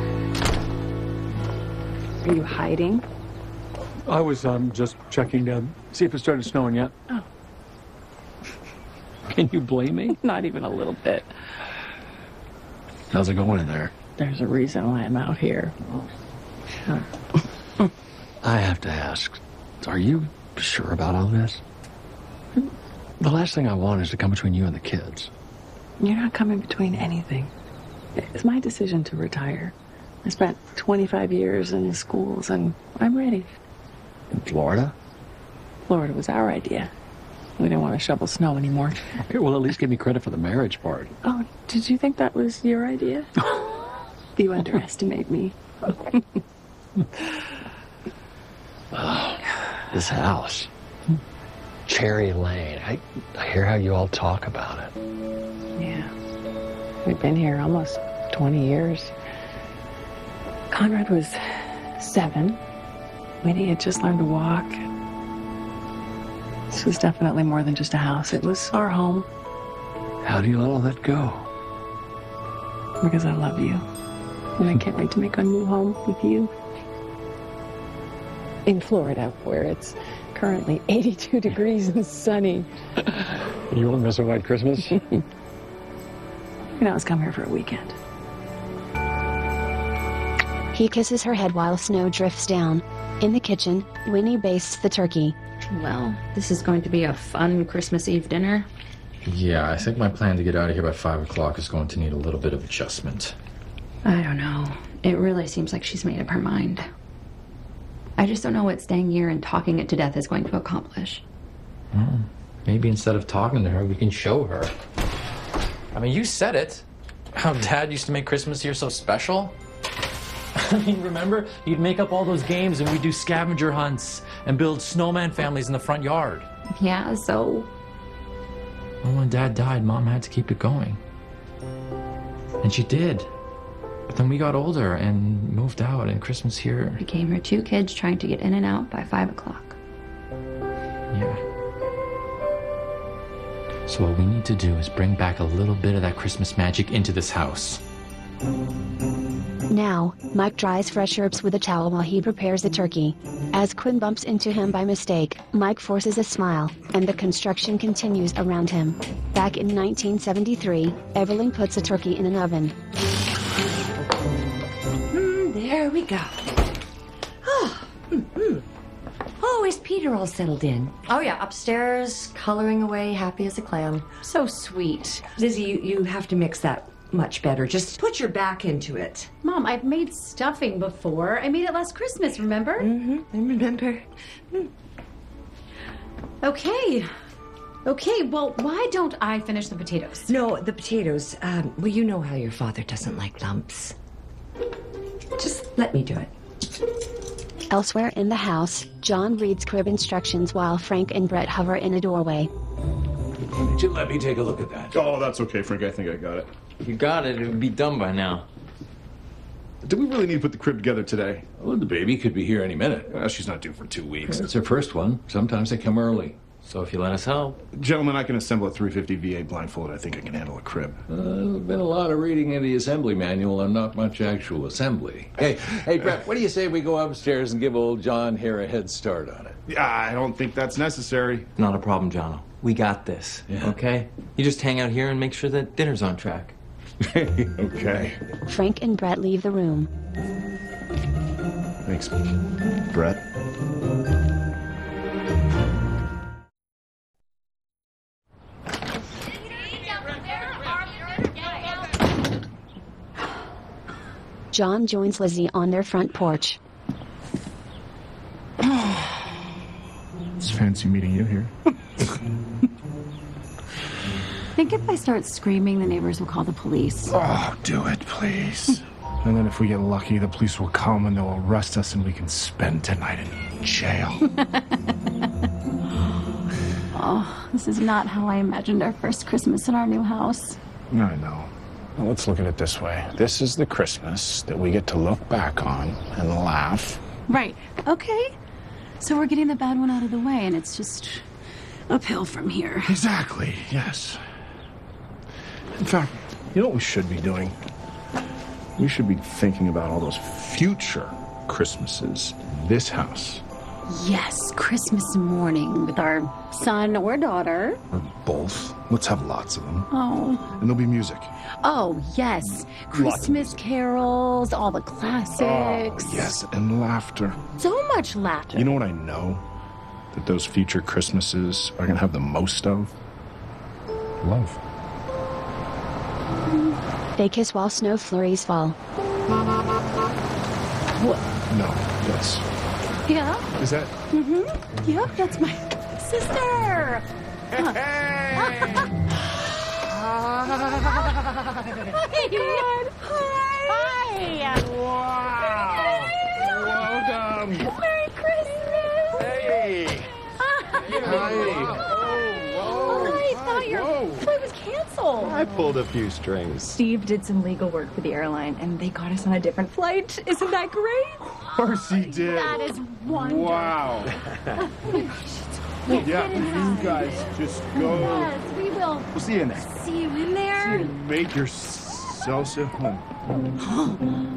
Are you hiding? I was um, just checking to see if it started snowing yet. Oh. Can you blame me? Not even a little bit. How's it going in there? There's a reason why I'm out here. I have to ask, are you sure about all this? The last thing I want is to come between you and the kids. You're not coming between anything. It's my decision to retire. I spent twenty-five years in the schools, and I'm ready. In Florida? Florida was our idea. We didn't want to shovel snow anymore. Okay, well, at least give me credit for the marriage part. Oh, did you think that was your idea? You underestimate me. Oh, this house. Cherry Lane. I, I hear how you all talk about it. Yeah. We've been here almost twenty years. Conrad was seven. Winnie had just learned to walk. This was definitely more than just a house. It was our home. How do you let all that go? Because I love you. And I can't wait to make a new home with you. In Florida, where it's currently eighty-two degrees and sunny. You won't miss a white Christmas? You can always come here for a weekend. He kisses her head while snow drifts down. In the kitchen, Winnie bastes the turkey. Well, this is going to be a fun Christmas Eve dinner. Yeah, I think my plan to get out of here by five o'clock is going to need a little bit of adjustment. I don't know. It really seems like she's made up her mind. I just don't know what staying here and talking it to death is going to accomplish. Well, maybe instead of talking to her, we can show her. I mean, you said it. How Dad used to make Christmas here so special. I mean, remember? You'd make up all those games and we'd do scavenger hunts and build snowman families in the front yard. Yeah, so? Well, when Dad died, Mom had to keep it going. And she did. But then we got older and moved out, and Christmas here became her two kids trying to get in and out by five o'clock. Yeah. So what we need to do is bring back a little bit of that Christmas magic into this house. Now, Mike dries fresh herbs with a towel while he prepares the turkey. As Quinn bumps into him by mistake, Mike forces a smile, and the construction continues around him. Back in nineteen seventy-three, Evelyn puts a turkey in an oven. Mm, there we go. Oh, mm-hmm. Oh, is Peter all settled in? Oh yeah, upstairs, coloring away, happy as a clam. So sweet. Lizzie, you, you have to mix that much better. Just put your back into it. Mom, I've made stuffing before. I made it last Christmas, remember? Mm-hmm, I remember. Mm. Okay. Okay, well, why don't I finish the potatoes? No, the potatoes. Um, well, you know how your father doesn't like lumps. Just let me do it. Elsewhere in the house, John reads crib instructions while Frank and Brett hover in a doorway. Did you let me take a look at that? Oh, that's okay, Frank. I think I got it. You got it. It would be done by now. Do we really need to put the crib together today? Well, the baby could be here any minute. Well, she's not due for two weeks. It's her first one. Sometimes they come early. So if you let us help. Gentlemen, I can assemble a three fifty V A blindfold. I think I can handle a crib. Uh, there's been a lot of reading in the assembly manual and not much actual assembly. Hey, hey, Brett, what do you say we go upstairs and give old John here a head start on it? Yeah, I don't think that's necessary. Not a problem, Jono. We got this, yeah. Okay? You just hang out here and make sure that dinner's on track. Okay. Frank and Brett leave the room. Thanks, Brett. John joins Lizzie on their front porch. It's fancy meeting you here. I think if I start screaming, the neighbors will call the police. Oh, do it, please. And then if we get lucky, the police will come and they'll arrest us and we can spend tonight in jail. Oh, this is not how I imagined our first Christmas in our new house. I know. Well, let's look at it this way. This is the Christmas that we get to look back on and laugh. Right. Okay. So we're getting the bad one out of the way, and it's just uphill from here. Exactly, yes. In fact, you know what we should be doing? We should be thinking about all those future Christmases in this house? Yes, Christmas morning with our son or daughter. Or both? Let's have lots of them. Oh. And there'll be music. Oh, yes. Christmas carols, all the classics. Oh, yes, and laughter. So much laughter. You know what I know that those future Christmases are going to have the most of? Love. They kiss while snow flurries fall. What? No, that's... Yeah? Is that... Mm-hmm. Yep, that's my sister. Huh. Hi, God. Hi. Wow. Welcome. Merry Christmas. Hey. Hi. Oh, I thought your flight was canceled. I pulled a few strings. Steve did some legal work for the airline, and they got us on a different flight. Isn't that great? Of course he did. That is wonderful. Wow. Yes, Yeah, get in you there. guys just go. Yes, we will. We'll see you in there. See you in there. See you. Make yourselves at home.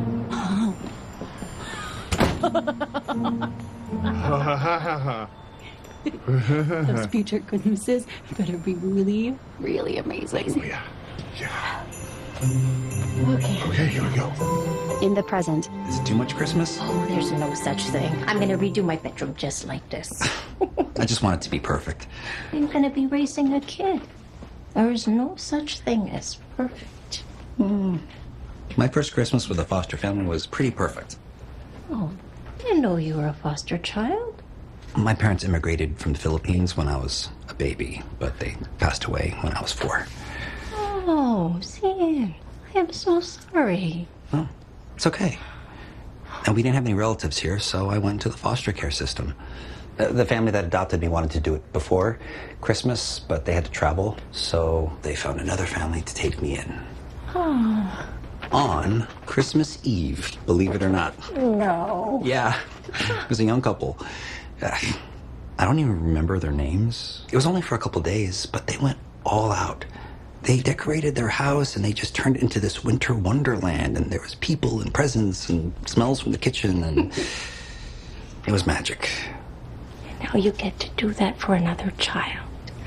Those future Christmases better be really, really amazing. Oh, yeah. Yeah. Okay. Okay, here we go. In the present, Is it too much Christmas? Oh, there's no such thing. I'm gonna redo my bedroom just like this. I just want it to be perfect. I'm gonna be raising a kid. There is no such thing as perfect. My first Christmas with a foster family was pretty perfect. Oh, didn't know you were a foster child. My parents immigrated from the Philippines when I was a baby, but they passed away when I was four. Oh, Sam, I am so sorry. Oh, it's okay. And we didn't have any relatives here, so I went to the foster care system. Uh, The family that adopted me wanted to do it before Christmas, but they had to travel, so they found another family to take me in. Oh, On Christmas Eve, believe it or not. no. Yeah, it was a young couple. Uh, I don't even remember their names. It was only for a couple days, but they went all out. They decorated their house and they just turned it into this winter wonderland, and there was people and presents and smells from the kitchen, and it was magic. Now you get to do that for another child.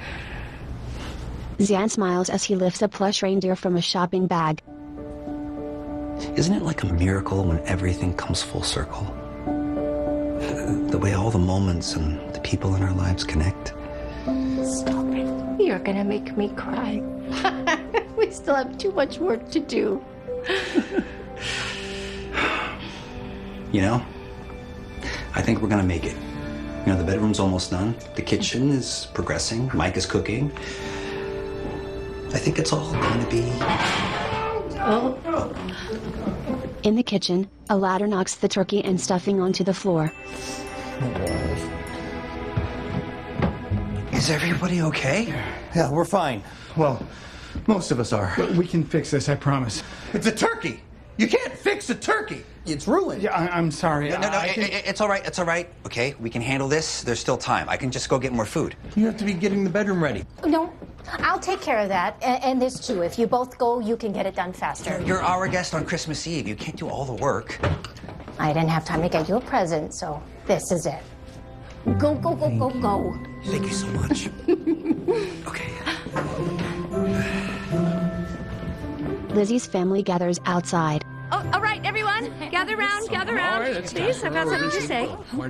Zian smiles as he lifts a plush reindeer from a shopping bag. Isn't it like a miracle when everything comes full circle? The way all the moments and the people in our lives connect. Stop it. You're gonna make me cry. We still have too much work to do. You know, I think we're gonna make it. You know, the bedroom's almost done. The kitchen is progressing. Mike is cooking. I think it's all gonna be... Oh. In the kitchen, a ladder knocks the turkey and stuffing onto the floor. Is everybody okay? Yeah, we're fine. Well, most of us are. We can fix this, I promise. It's a turkey. You can't fix a turkey. It's ruined. Yeah, I, I'm sorry. No, no, no, I it, can- it- it's all right, it's all right. Okay, we can handle this. There's still time. I can just go get more food. You have to be getting the bedroom ready. No, I'll take care of that. And, and this too. If you both go, you can get it done faster. You're our guest on Christmas Eve. You can't do all the work. I didn't have time to get you a present, so this is it. Go, go, go, go, go. Thank you so much. Lizzie's family gathers outside. Oh, all right, everyone, gather round, gather round. Please, I've got something to say.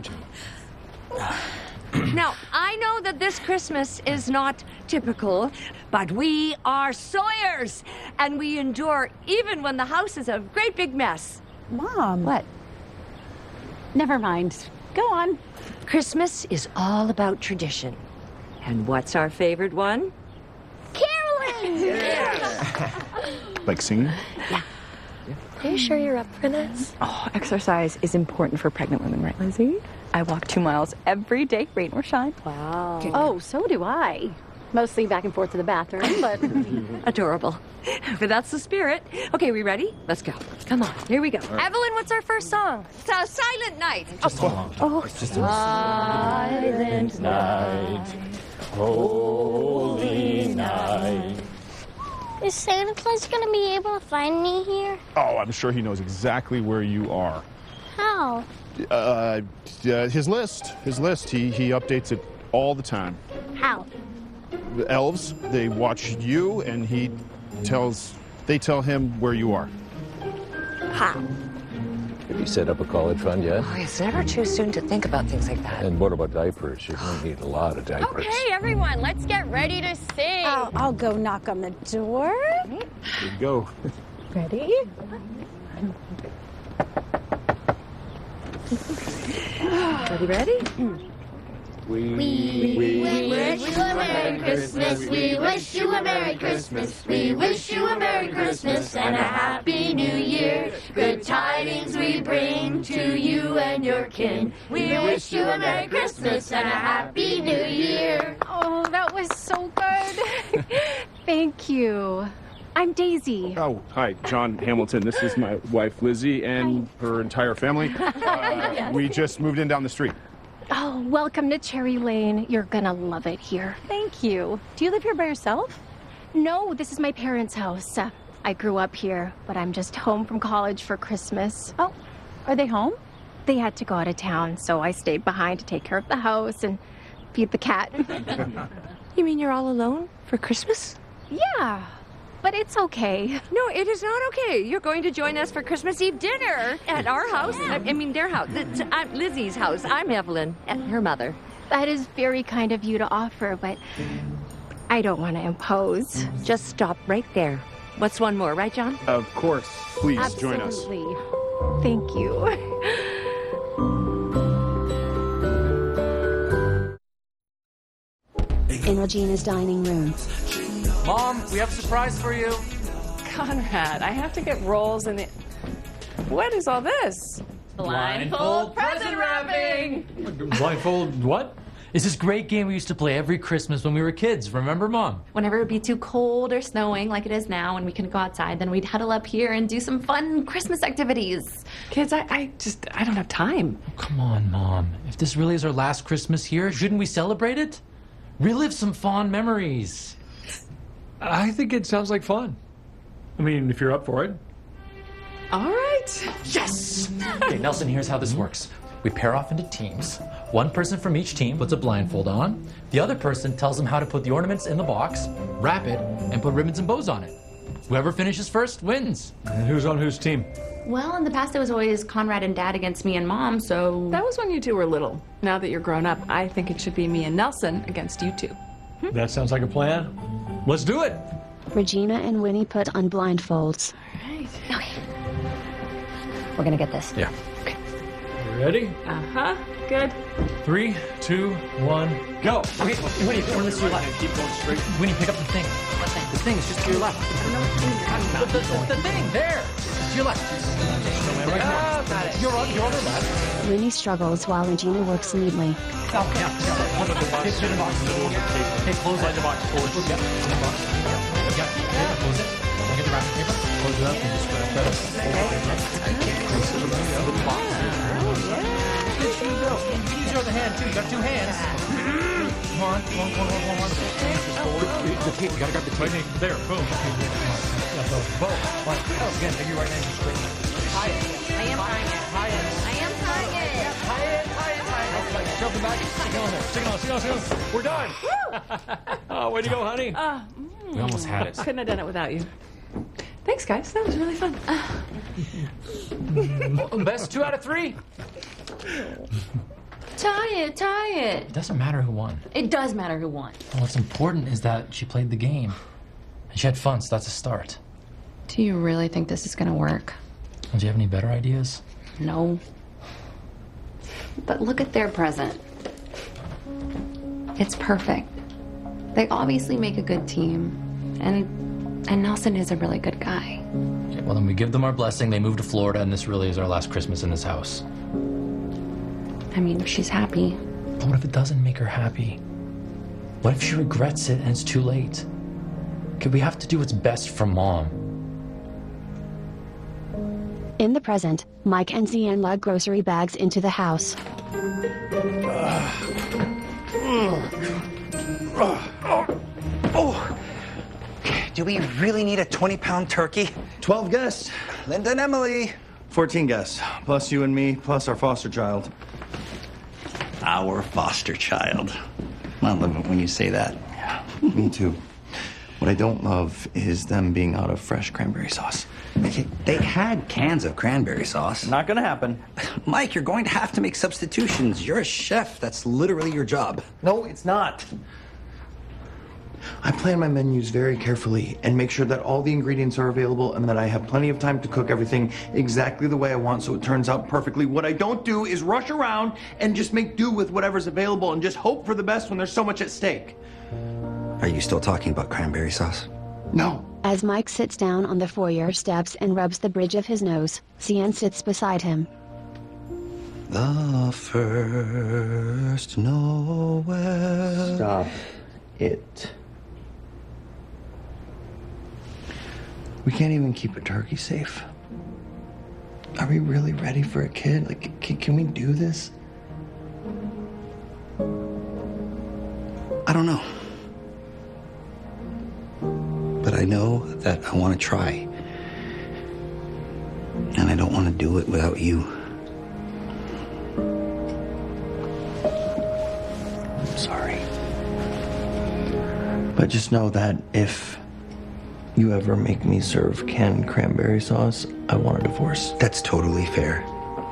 Now, I know that this Christmas is not typical, but we are Sawyers, and we endure even when the house is a great big mess. Mom. What? Never mind. Go on. Christmas is all about tradition. And what's our favorite one? Caroling! Like singing? Are you sure you're up for this? Oh, exercise is important for pregnant women, right, Lizzie? I walk two miles every day, rain or shine. Wow. Oh, so do I. Mostly back and forth to the bathroom, but... Adorable. But that's the spirit. Okay, we ready? Let's go. Come on, here we go. Evelyn, what's our first song? It's a Silent Night. Oh, oh. Silent Night, holy night. Is Santa Claus gonna be able to find me here? Oh, I'm sure he knows exactly where you are. How? Uh, uh, his list. His list. He, he updates it all the time. How? The elves, they watch you, and he tells, they tell him where you are. How? Have you set up a college fund yet? Oh, it's never too soon to think about things like that. And what about diapers? You're going to need a lot of diapers. Okay, everyone, let's get ready to sing. I'll, I'll go knock on the door. Here you go. Ready? Ready, ready? We, we, we wish you a Merry Christmas. We wish you a Merry Christmas. We wish you a Merry Christmas and a Happy New Year. Good tidings we bring to you and your kin. We wish you a Merry Christmas and a Happy New Year. Oh, that was so good. Thank you. I'm Daisy. Oh, hi, John Hamilton. This is my wife, Lizzie, and her entire family. Uh, Yes. We just moved in down the street. Oh, welcome to Cherry Lane. You're gonna love it here. Thank you. Do you live here by yourself? No, this is my parents' house. Uh, I grew up here, but I'm just home from college for Christmas. Oh, are they home? They had to go out of town, so I stayed behind to take care of the house and feed the cat. You mean you're all alone for Christmas? Yeah, but it's okay. No, it is not okay. You're going to join us for Christmas Eve dinner at our house. I, I mean, their house. It's, I'm Lizzie's house. I'm Evelyn, and her mother. That is very kind of you to offer, but I don't want to impose. Just stop right there. What's one more, right, John? Of course. Please join us. Absolutely. Thank you. In Regina's dining room. Mom, we have a surprise for you. Conrad, I have to get rolls in the... What is all this? Blindfold present wrapping. Blindfold what? It's this great game we used to play every Christmas when we were kids. Remember, Mom? Whenever it would be too cold or snowing like it is now and we couldn't go outside, then we'd huddle up here and do some fun Christmas activities. Kids, I, I just, I don't have time. Oh, come on, Mom. If this really is our last Christmas here, shouldn't we celebrate it? Relive some fond memories. I think it sounds like fun. I mean, if you're up for it. All right. Yes! Okay, Nelson, here's how this works. We pair off into teams. One person from each team puts a blindfold on. The other person tells them how to put the ornaments in the box, wrap it, and put ribbons and bows on it. Whoever finishes first wins. And who's on whose team? Well, in the past it was always Conrad and Dad against me and Mom, so... That was when you two were little. Now that you're grown up, I think it should be me and Nelson against you two. That sounds like a plan. Let's do it. Regina and Winnie put on blindfolds. Right. Okay. We're gonna get this. Yeah. Ready? Uh-huh. Good. Three, two, one, go. Okay, Winnie, turn this to your left. Keep going straight. Winnie, pick up the thing. What thing? The thing is just to your left. I don't know what thing you're talking about. The, the, the thing, there. To your left. Right Oh, got it. You're on, you're on the left. Winnie struggles while Regina works neatly. Oh, yeah, yeah. One of the box. Hit the box. Hey, close the box forward. Yeah, in the box. Yeah, yeah, close it. Don't get the wrapping paper. Close it up and just wrap that up. Close it up. The box. Good shoe, go. Easier on the hand, too. You got two hands. Come on, come on, come on, come on, come on. The tape, you gotta grab the tape. There, boom. Yeah, so, boom. One. Oh, again, take your right hand straight. Tie it. I am tying it. Tie it. I am tying it. Tie it, tie it, tie it. Okay, jump back. Stick it on there. Stick it on, stick it on, stick it on. We're done. Oh, way to go, honey. Uh, We almost had it. Couldn't have done it without you. Thanks, guys. That was really fun. Best two out of three. Tie it, tie it. It doesn't matter who won. It does matter who won. What's important is that she played the game. And she had fun, so that's a start. Do you really think this is gonna work? Do you have any better ideas? No. But look at their present. It's perfect. They obviously make a good team. And and Nelson is a really good guy. Okay, well, then we give them our blessing. They move to Florida, and this really is our last Christmas in this house. I mean, she's happy. But what if it doesn't make her happy? What if she regrets it and it's too late? Okay, we have to do what's best for Mom. In the present, Mike and Zian lug grocery bags into the house. Oh, do we really need a twenty pound turkey? twelve guests. Linda and Emily. fourteen guests, plus you and me, plus our foster child. Our foster child. I love it when you say that. Yeah, me too. What I don't love is them being out of fresh cranberry sauce. They had cans of cranberry sauce. Not gonna happen. Mike, you're going to have to make substitutions. You're a chef. That's literally your job. No, it's not. I plan my menus very carefully and make sure that all the ingredients are available and that I have plenty of time to cook everything exactly the way I want so it turns out perfectly. What I don't do is rush around and just make do with whatever's available and just hope for the best when there's so much at stake. Are you still talking about cranberry sauce? No. As Mike sits down on the foyer steps and rubs the bridge of his nose, Cian sits beside him. The first nowhere. Stop it. We can't even keep a turkey safe. Are we really ready for a kid? Like, can, can we do this? I don't know. But I know that I want to try. And I don't want to do it without you. I'm sorry. But just know that if you ever make me serve canned cranberry sauce, I want a divorce. That's totally fair.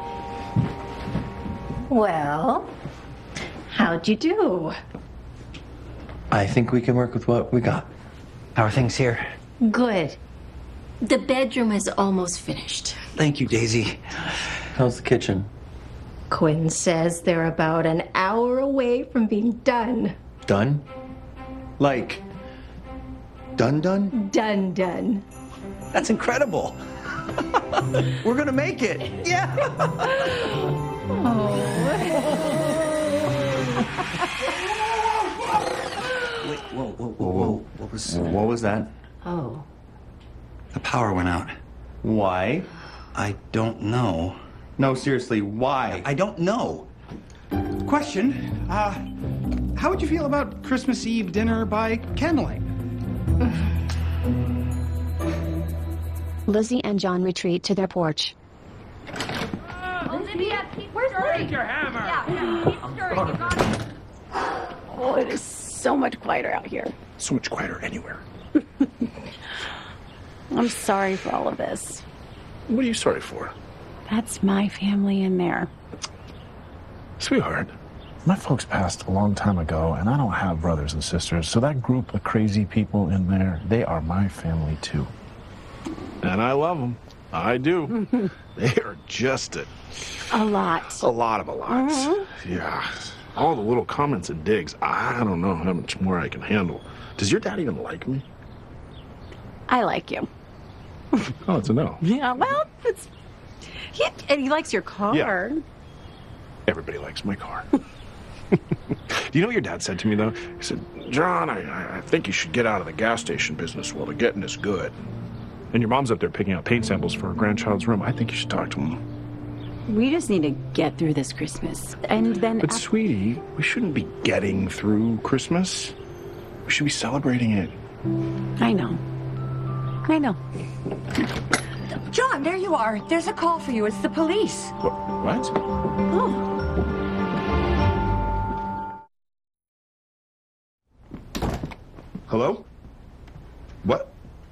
Well, how'd you do? I think we can work with what we got. How are things here? Good. The bedroom is almost finished. Thank you, Daisy. How's the kitchen? Quinn says they're about an hour away from being done. Done? Like, done done? Done done. That's incredible. We're gonna make it. Yeah. Wait, whoa, whoa, whoa, whoa. What was... What was that? Oh. The power went out. Why? I don't know. No, seriously, why? I don't know. Question, uh, how would you feel about Christmas Eve dinner by candlelight? Lizzie and John retreat to their porch. Olivia, where's Break your hammer! Yeah, yeah, keep stirring, you got it. Oh, it is so much quieter out here. So much quieter anywhere. I'm sorry for all of this. What are you sorry for? That's my family in there. Sweetheart, my folks passed a long time ago, and I don't have brothers and sisters, so that group of crazy people in there, they are my family too. And I love them. I do. They are just a... A lot. A lot of a lot. Mm-hmm. Yeah. All the little comments and digs, I don't know how much more I can handle. Does your dad even like me? I like you. Oh, it's a no. Yeah, well, it's... He, and he likes your car. Yeah. Everybody likes my car. Do you know what your dad said to me, though? He said, John, I, I think you should get out of the gas station business while the getting is good. And your mom's up there picking out paint samples for her grandchild's room. I think you should talk to him. We just need to get through this Christmas. And then... But, after... sweetie, we shouldn't be getting through Christmas. We should be celebrating it. I know. I know. John, there you are. There's a call for you. It's the police. What? Oh. Hello? What?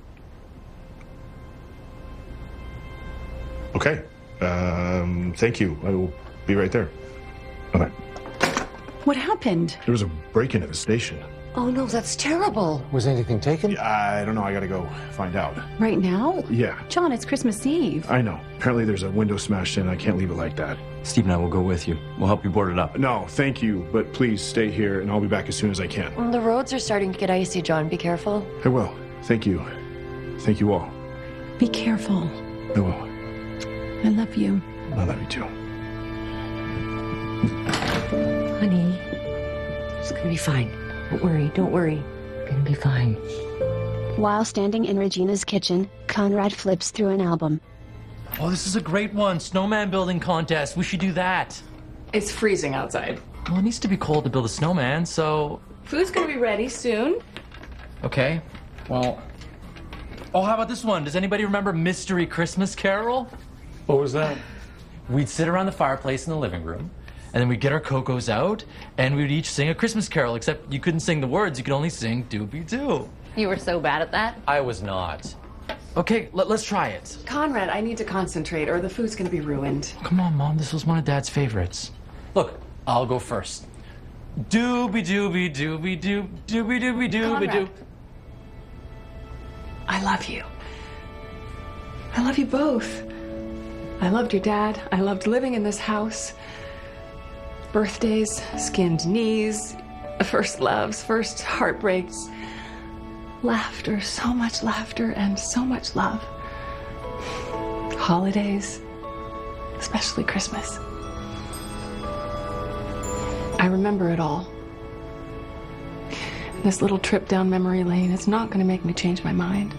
Okay. Um, thank you. I will be right there. Okay. What happened? There was a break-in at the station. Oh, no, that's terrible. Was anything taken? I don't know. I gotta go find out. Right now? Yeah. John, it's Christmas Eve. I know. Apparently there's a window smashed in. I can't leave it like that. Steve and I will go with you. We'll help you board it up. No, thank you. But please stay here, and I'll be back as soon as I can. The roads are starting to get icy, John. Be careful. I will. Thank you. Thank you all. Be careful. I will. I love you. I love you too. Honey, it's gonna be fine. Don't worry, don't worry. It's gonna be fine. While standing in Regina's kitchen, Conrad flips through an album. Oh, this is a great one. Snowman building contest. We should do that. It's freezing outside. Well, it needs to be cold to build a snowman, so... Food's gonna be ready soon. Okay, well... Oh, how about this one? Does anybody remember Mystery Christmas Carol? What was that? We'd sit around the fireplace in the living room, and then we'd get our cocos out, and we'd each sing a Christmas carol, except you couldn't sing the words, you could only sing doobie-doo. You were so bad at that. I was not. Okay, let, let's try it. Conrad, I need to concentrate or the food's gonna be ruined. Come on, Mom, this was one of Dad's favorites. Look, I'll go first. Doobie doobie doobie doo, doobie doobie doobie doo. I love you. I love you both. I loved your dad. I loved living in this house. Birthdays, skinned knees, first loves, first heartbreaks. Laughter, so much laughter and so much love. Holidays, especially Christmas. I remember it all. This little trip down memory lane is not going to make me change my mind.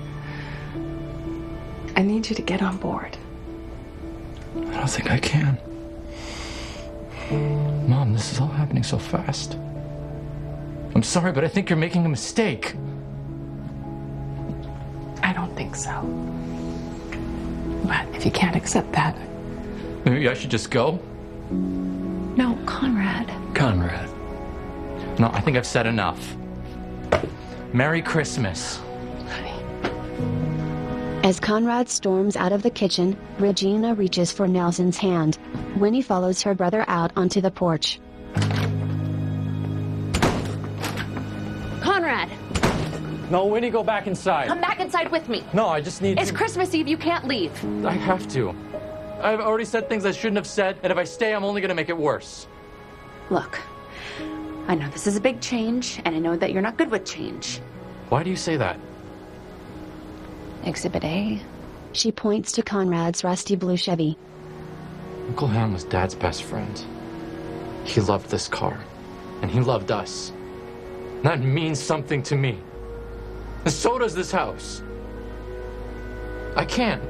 I need you to get on board. I don't think I can. Mom, this is all happening so fast. I'm sorry, but I think you're making a mistake. I don't think so. But if you can't accept that... Maybe I should just go? No, Conrad. Conrad. No, I think I've said enough. Merry Christmas. As Conrad storms out of the kitchen, Regina reaches for Nelson's hand. Winnie follows her brother out onto the porch. Conrad, No, Winnie, go back inside. come back inside with me. No, I just need It's to... Christmas Eve. You can't leave. I have to. I've already said things I shouldn't have said, and if I stay, I'm only gonna make it worse. Look, I know this is a big change, and I know that you're not good with change. Why do you say that? Exhibit A. She points to Conrad's rusty blue Chevy. Uncle Ham was Dad's best friend. He loved this car, and he loved us. That means something to me. And so does this house. I can't.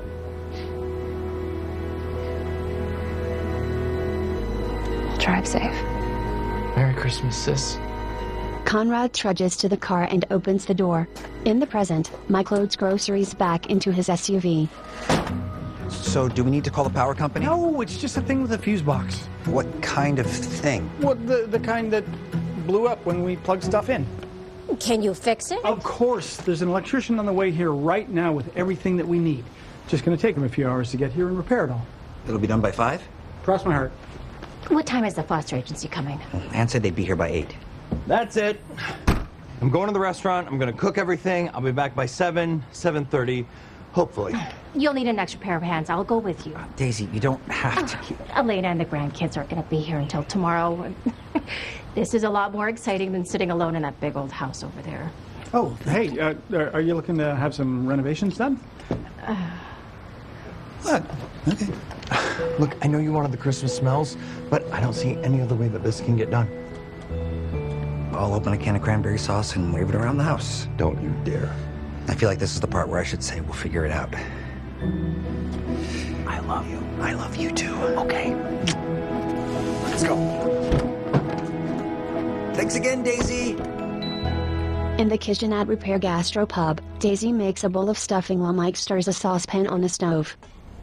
Drive safe. Merry Christmas, sis. Conrad trudges to the car and opens the door. In the present, Mike loads groceries back into his S U V. So, do we need to call the power company? No, it's just a thing with a fuse box. What kind of thing? Well, the, the kind that blew up when we plugged stuff in. Can you fix it? Of course. There's an electrician on the way here right now with everything that we need. Just going to take him a few hours to get here and repair it all. It'll be done by five? Cross my heart. What time is the foster agency coming? Ann said they'd be here by eight. That's it. I'm going to the restaurant. I'm going to cook everything. I'll be back by seven, seven thirty, hopefully. You'll need an extra pair of hands. I'll go with you. Daisy, you don't have to keep... Elena and the grandkids aren't going to be here until tomorrow. This is a lot more exciting than sitting alone in that big old house over there. Oh, hey, uh, are you looking to have some renovations done? Uh, What? Okay. Look, I know you wanted the Christmas smells, but I don't see any other way that this can get done. I'll open a can of cranberry sauce and wave it around the house. Don't you dare. I feel like this is the part where I should say we'll figure it out. I love you. I love you too. Okay. Let's go. Thanks again, Daisy. In the kitchen at Repair Gastropub, Daisy makes a bowl of stuffing while Mike stirs a saucepan on the stove.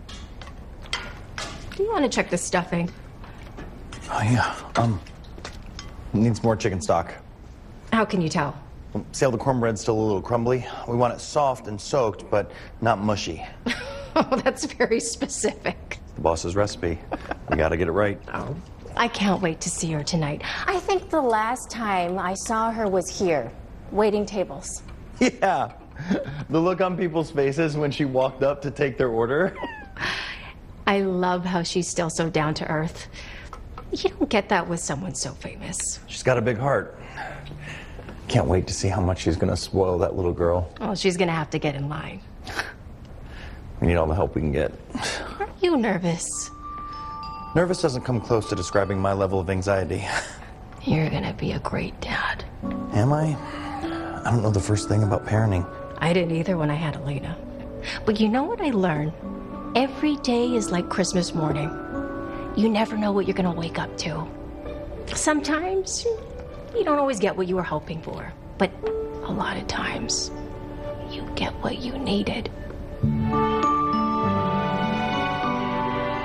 do you want to check the stuffing? Oh, yeah. Um, needs more chicken stock. How can you tell? See how the cornbread's still a little crumbly? We want it soft and soaked, but not mushy. Oh, that's very specific. The boss's recipe. We gotta get it right. Oh. I can't wait to see her tonight. I think the last time I saw her was here, waiting tables. Yeah. The look on people's faces when she walked up to take their order. I love how she's still so down to earth. You don't get that with someone so famous. She's got a big heart. Can't wait to see how much she's gonna spoil that little girl. Well, she's gonna have to get in line. We need all the help we can get. Are you nervous? Nervous doesn't come close to describing my level of anxiety. You're gonna be a great dad. Am I? I don't know the first thing about parenting. I didn't either when I had Elena. But you know what I learned? Every day is like Christmas morning. You never know what you're gonna wake up to. Sometimes you don't always get what you were hoping for, but a lot of times you get what you needed.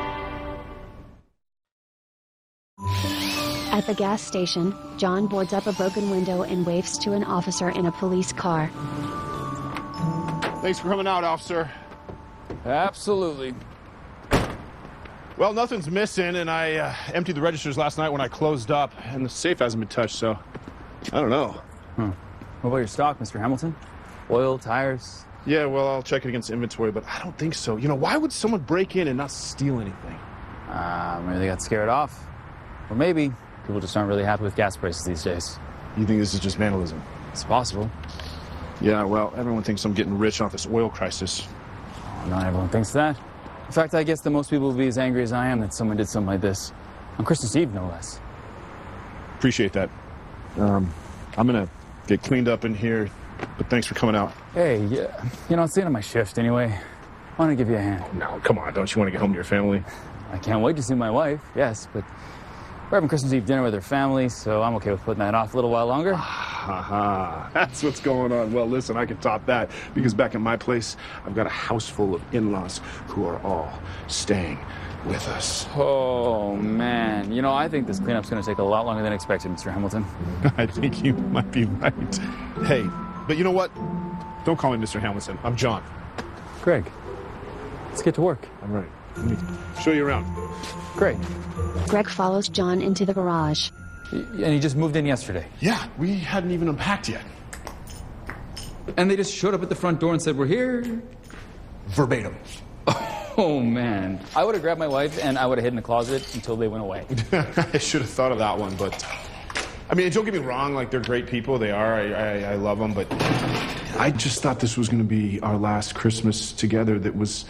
At the gas station, John boards up a broken window and waves to an officer in a police car. Thanks for coming out, officer. Absolutely. Well, nothing's missing, and I uh, emptied the registers last night when I closed up, and the safe hasn't been touched, so I don't know. Hmm. What about your stock, Mister Hamilton? Oil, tires? Yeah, well, I'll check it against inventory, but I don't think so. You know, why would someone break in and not steal anything? Uh, maybe they got scared off. Or maybe people just aren't really happy with gas prices these days. You think this is just vandalism? It's possible. Yeah, well, everyone thinks I'm getting rich off this oil crisis. Oh, not everyone thinks that. In fact, I guess that most people would be as angry as I am that someone did something like this. On Christmas Eve, no less. Appreciate that. Um, I'm gonna get cleaned up in here, but thanks for coming out. Hey, yeah, you know, it's the end of my shift anyway. I want to give you a hand. No, come on, don't you want to get home to your family? I can't wait to see my wife, yes, but we're having Christmas Eve dinner with her family, so I'm okay with putting that off a little while longer. Haha, that's what's going on. Well, listen, I can top that, because back in my place, I've got a house full of in-laws who are all staying with us. Oh, man. You know, I think this cleanup's going to take a lot longer than expected, Mister Hamilton. I think you might be right. Hey, but you know what? Don't call me Mister Hamilton. I'm John. Greg, let's get to work. All right. Let me show you around. Great. Greg follows John into the garage. And he just moved in yesterday? Yeah, we hadn't even unpacked yet. And they just showed up at the front door and said, we're here? Verbatim. Oh, man. I would have grabbed my wife and I would have hid in the closet until they went away. I should have thought of that one, but... I mean, don't get me wrong, like, they're great people. They are. I, I, I love them, but... I just thought this was going to be our last Christmas together that was...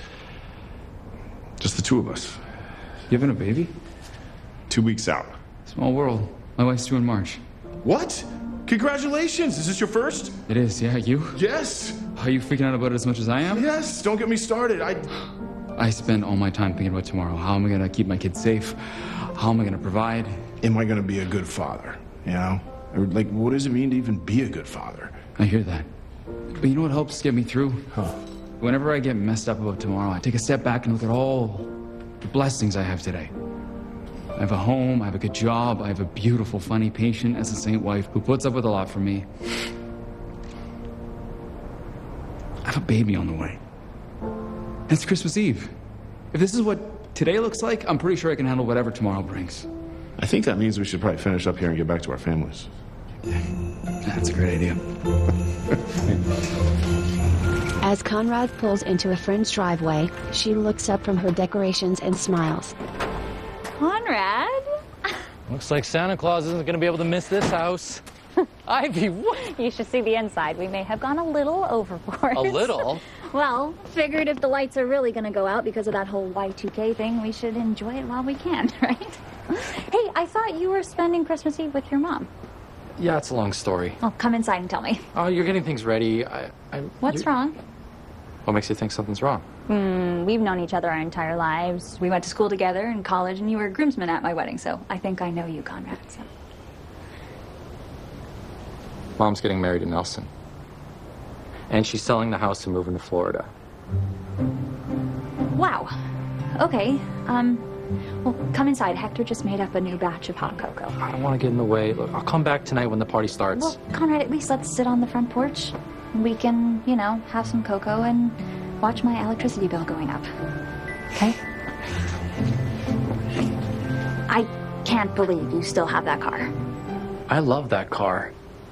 just the two of us. You having a baby? Two weeks out. Small world. My wife's due in March. What? Congratulations! Is this your first? It is, yeah. You? Yes! Are you freaking out about it as much as I am? Yes! Don't get me started. I... I spend all my time thinking about tomorrow. How am I going to keep my kids safe? How am I going to provide? Am I going to be a good father? You know? Or, like, what does it mean to even be a good father? I hear that. But you know what helps get me through? Huh. Whenever I get messed up about tomorrow, I take a step back and look at all the blessings I have today. I have a home, I have a good job, I have a beautiful, funny, patient as a saint wife who puts up with a lot for me. I have a baby on the way. And it's Christmas Eve. If this is what today looks like, I'm pretty sure I can handle whatever tomorrow brings. I think that means we should probably finish up here and get back to our families. That's a great idea. As Conrad pulls into a friend's driveway, she looks up from her decorations and smiles. Conrad? Looks like Santa Claus isn't going to be able to miss this house. Ivy, what? You should see the inside. We may have gone a little overboard. A little? Well, figured if the lights are really going to go out because of that whole Y two K thing, we should enjoy it while we can, right? Hey, I thought you were spending Christmas Eve with your mom. Yeah, it's a long story. Well, come inside and tell me. Oh, you're getting things ready. I, I, What's wrong? What makes you think something's wrong? Hmm, we've known each other our entire lives. We went to school together in college, and you were a groomsman at my wedding, so I think I know you, Conrad. So. Mom's getting married to Nelson. And she's selling the house and moving to Florida. Wow. Okay. Um, well, come inside. Hector just made up a new batch of hot cocoa. I don't want to get in the way. Look, I'll come back tonight when the party starts. Well, Conrad, at least let's sit on the front porch. We can, you know, have some cocoa and watch my electricity bill going up. Okay? I can't believe you still have that car. I love that car.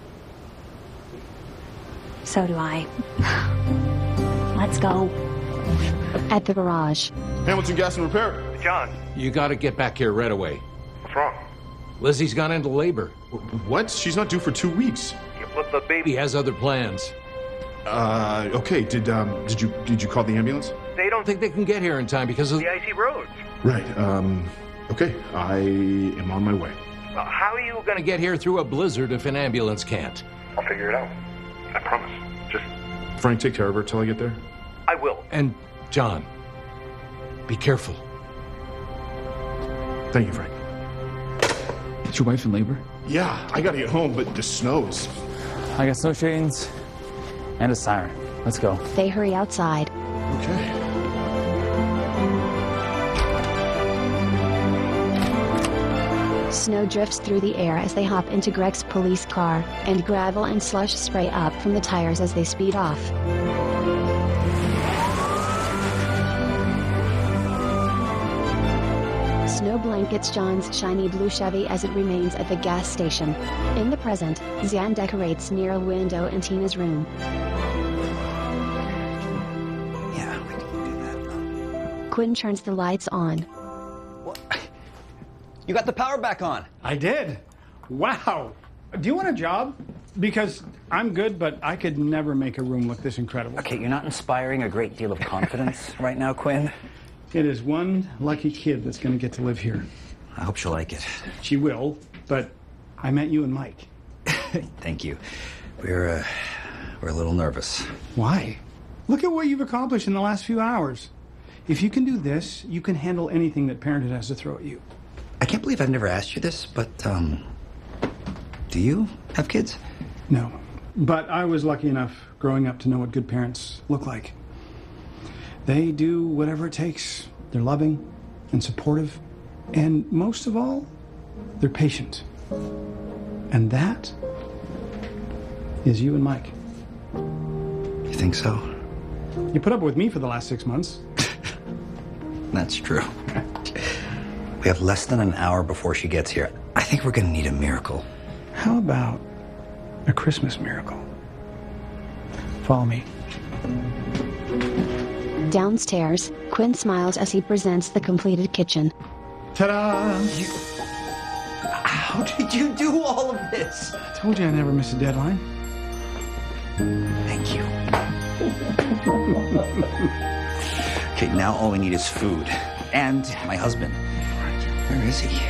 So do I. Let's go. At the garage. Hamilton Gas and Repair. John. You gotta get back here right away. What's wrong? Lizzie's gone into labor. What? She's not due for two weeks. Yeah, but the baby He has other plans. Uh, okay. Did um, did you did you call the ambulance? They don't think they can get here in time because of the icy roads. Right. Um. Okay. I am on my way. Uh, how are you We're gonna get here through a blizzard if an ambulance can't. I'll figure it out. I promise. Just Frank, take care of her till I get there. I will. And John, be careful. Thank you, Frank. Is your wife in labor? Yeah, I gotta get home, but the snows. I got snow chains and a siren. Let's go. They hurry outside. Okay. Snow drifts through the air as they hop into Greg's police car, and gravel and slush spray up from the tires as they speed off. Snow blankets John's shiny blue Chevy as it remains at the gas station. In the present, Zian decorates near a window in Tina's room. Yeah, we can do that. Quinn turns the lights on. You got the power back on. I did. Wow. Do you want a job? Because I'm good, but I could never make a room look this incredible. Okay, you're not inspiring a great deal of confidence right now, Quinn. It is one lucky kid that's going to get to live here. I hope she'll like it. She will, but I met you and Mike. Thank you. We're, uh, we're a little nervous. Why? Look at what you've accomplished in the last few hours. If you can do this, you can handle anything that Parenthood has to throw at you. I can't believe I've never asked you this, but, um, do you have kids? No, but I was lucky enough growing up to know what good parents look like. They do whatever it takes. They're loving and supportive, and most of all, they're patient. And that is you and Mike. You think so? You put up with me for the last six months. That's true. We have less than an hour before she gets here. I think we're gonna need a miracle. How about a Christmas miracle? Follow me. Downstairs, Quinn smiles as he presents the completed kitchen. Ta-da! You... How did you do all of this? I told you I never miss a deadline. Thank you. Okay, now all we need is food. And my husband. Where is he?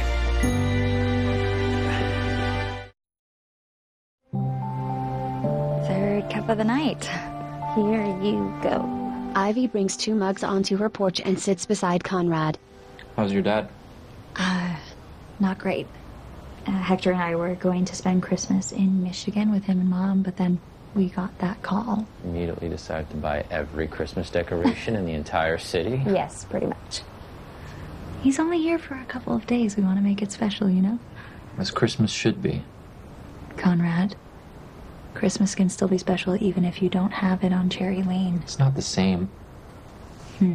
Third cup of the night. Here you go. Ivy brings two mugs onto her porch and sits beside Conrad. How's your dad? Uh, not great. Uh, Hector and I were going to spend Christmas in Michigan with him and Mom, but then we got that call. Immediately decided to buy every Christmas decoration in the entire city? Yes, pretty much. He's only here for a couple of days. We want to make it special, you know? As Christmas should be. Conrad, Christmas can still be special even if you don't have it on Cherry Lane. It's not the same. Hmm.